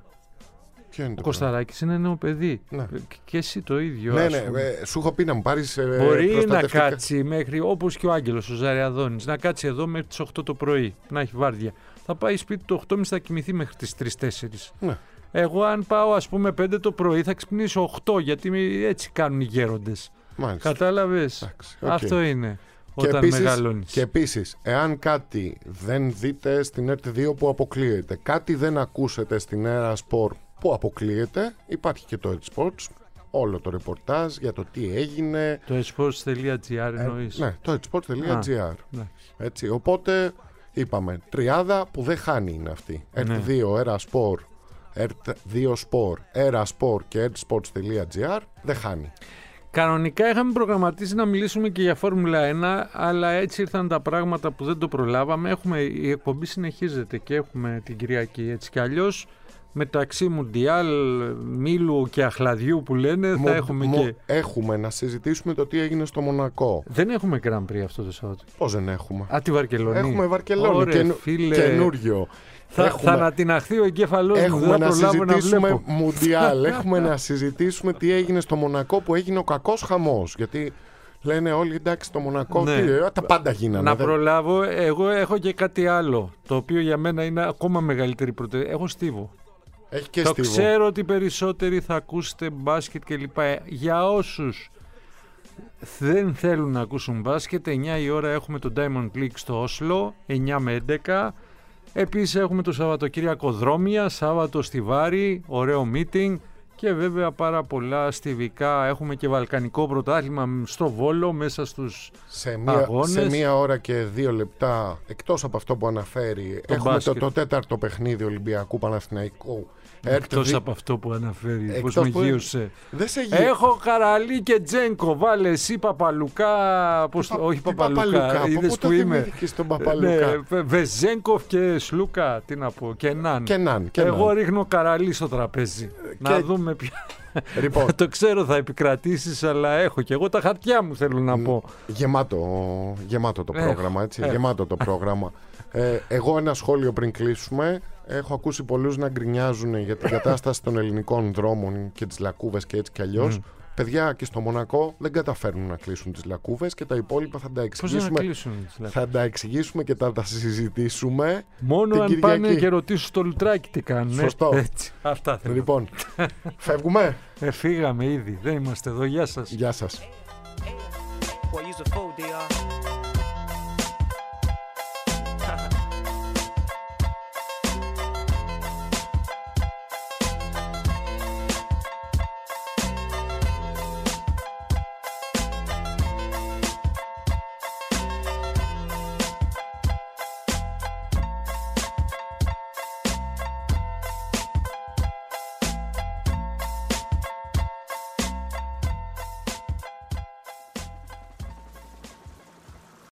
Ο Κωσταράκης είναι νέο παιδί. Ναι. Και εσύ το ίδιο. Ναι, ναι. Ε, σου έχω πει να μου πάρεις ε, μπορεί να κάτσει μέχρι, όπως και ο Άγγελος ο Ζαριαδόνης, να κάτσει εδώ μέχρι τις οκτώ το πρωί, να έχει βάρδια. Θα πάει σπίτι το οκτώ και μισή, θα κοιμηθεί μέχρι τις τρεις τέσσερις. Ναι. Εγώ αν πάω ας πούμε πέντε το πρωί θα ξυπνήσω οκτώ, γιατί έτσι κάνουν οι γέροντες. Μάλιστα. Κατάλαβες? Εντάξει, okay. Αυτό είναι. Και όταν επίσης, μεγαλώνεις. Και επίσης, εάν κάτι δεν δείτε στην ερτ δύο που αποκλείεται, κάτι δεν ακούσετε στην Έρα Σπορ που αποκλείεται, υπάρχει και το eSports, όλο το ρεπορτάζ για το τι έγινε. Το eSports.gr εννοείς? Ε, ναι, το eSports.gr. Ναι. Έτσι, οπότε είπαμε, τριάδα που δεν χάνει είναι αυτή. ερτ δύο, Έρα Σπορ, ερτ δύο Σπορ, Έρα Σπορ και eSports.gr δεν χάνει. Κανονικά είχαμε προγραμματίσει να μιλήσουμε και για Φόρμουλα ένα, αλλά έτσι ήρθαν τα πράγματα που δεν το προλάβαμε. Έχουμε, η εκπομπή συνεχίζεται και έχουμε την Κυριακή, έτσι κι αλλιώς. Μεταξύ Μουντιάλ, Μήλου και Αχλαδιού που λένε, Μου, θα έχουμε μου, και... Έχουμε να συζητήσουμε το τι έγινε στο Μονακό. Δεν έχουμε Grand Prix αυτό το Σαββάτο. Πώς δεν έχουμε? Α, τη Βαρκελόνη. Έχουμε Βαρκελόνη, Ωραία, καινου, φίλε. καινούριο. Θα, έχουμε, θα ανατιναχθεί ο εγκέφαλός μου, έχουμε δεν να προλάβω να συζητήσουμε βλέπω. Μουντιάλ, έχουμε να συζητήσουμε τι έγινε στο Μονακό που έγινε ο κακός χαμός. Γιατί λένε όλοι εντάξει το Μονακό, Ναι. τι, τα πάντα γίνανε. Να δεν... προλάβω, εγώ έχω και κάτι άλλο, το οποίο για μένα είναι ακόμα μεγαλύτερη προτεραιότητα. Έχω στίβο. Έχει και το στίβο. ξέρω ότι περισσότεροι θα ακούσετε μπάσκετ κλπ. Για όσους δεν θέλουν να ακούσουν μπάσκετ, εννιά η ώρα έχουμε το Diamond League στο Όσλο, εννιά με έντεκα. Επίσης έχουμε το Σαββατοκύριακο δρόμια, Σάββατο στη Βάρη, ωραίο meeting, και βέβαια πάρα πολλά στιβικά. Έχουμε και βαλκανικό πρωτάθλημα στο Βόλο μέσα στους σε μία, αγώνες. Σε μία ώρα και δύο λεπτά, εκτός από αυτό που αναφέρει, Το έχουμε το, μπάσκετ. το τέταρτο παιχνίδι Ολυμπιακού Παναθηναϊκού. Εκτός Ερτ, από αυτό που αναφέρει, εκτός πώς με που- γύρωσε. Δεν σε γύρω. Έχω Καραλί και Τζένκο, βάλε εσύ Παπαλουκά, πώς, Πα- όχι τι Παπαλουκά, Παπαλουκά, από είδες πού το που είμαι. θυμήθηκες τον Παπαλουκά? Ναι, Βε- Βεζέγκοφ και Σλούκα, τι να πω, και Ναν. Και Ναν, και Εγώ Ναν. ρίχνω Καραλί στο τραπέζι, να δούμε ποια. Λοιπόν, Το ξέρω θα επικρατήσεις, αλλά έχω και εγώ τα χαρτιά μου, θέλω να πω. γεμάτο, γεμάτο το Έχω, πρόγραμμα, έτσι, έχω. γεμάτο το πρόγραμμα. Ε, εγώ ένα σχόλιο πριν κλείσουμε. Έχω ακούσει πολλούς να γκρινιάζουν για την κατάσταση των ελληνικών δρόμων και τις λακκούβες και έτσι κι αλλιώς. Mm. Παιδιά, και στο Μονακό δεν καταφέρνουν να κλείσουν τις λακκούβες και τα υπόλοιπα θα τα Πώς να εξηγήσουμε. κλείσουν τις λακκούβες? Θα τα εξηγήσουμε και θα τα συζητήσουμε. Μόνο την αν Κυριακή. πάνε και ρωτήσουν στο Λουτράκι τι κάνουν. Σωστό. Έτσι. Αυτά θέλω. Λοιπόν, φεύγουμε. Ε, φύγαμε ήδη, δεν είμαστε εδώ, γεια σας. Γεια σας. Boy, you's a fool, D R.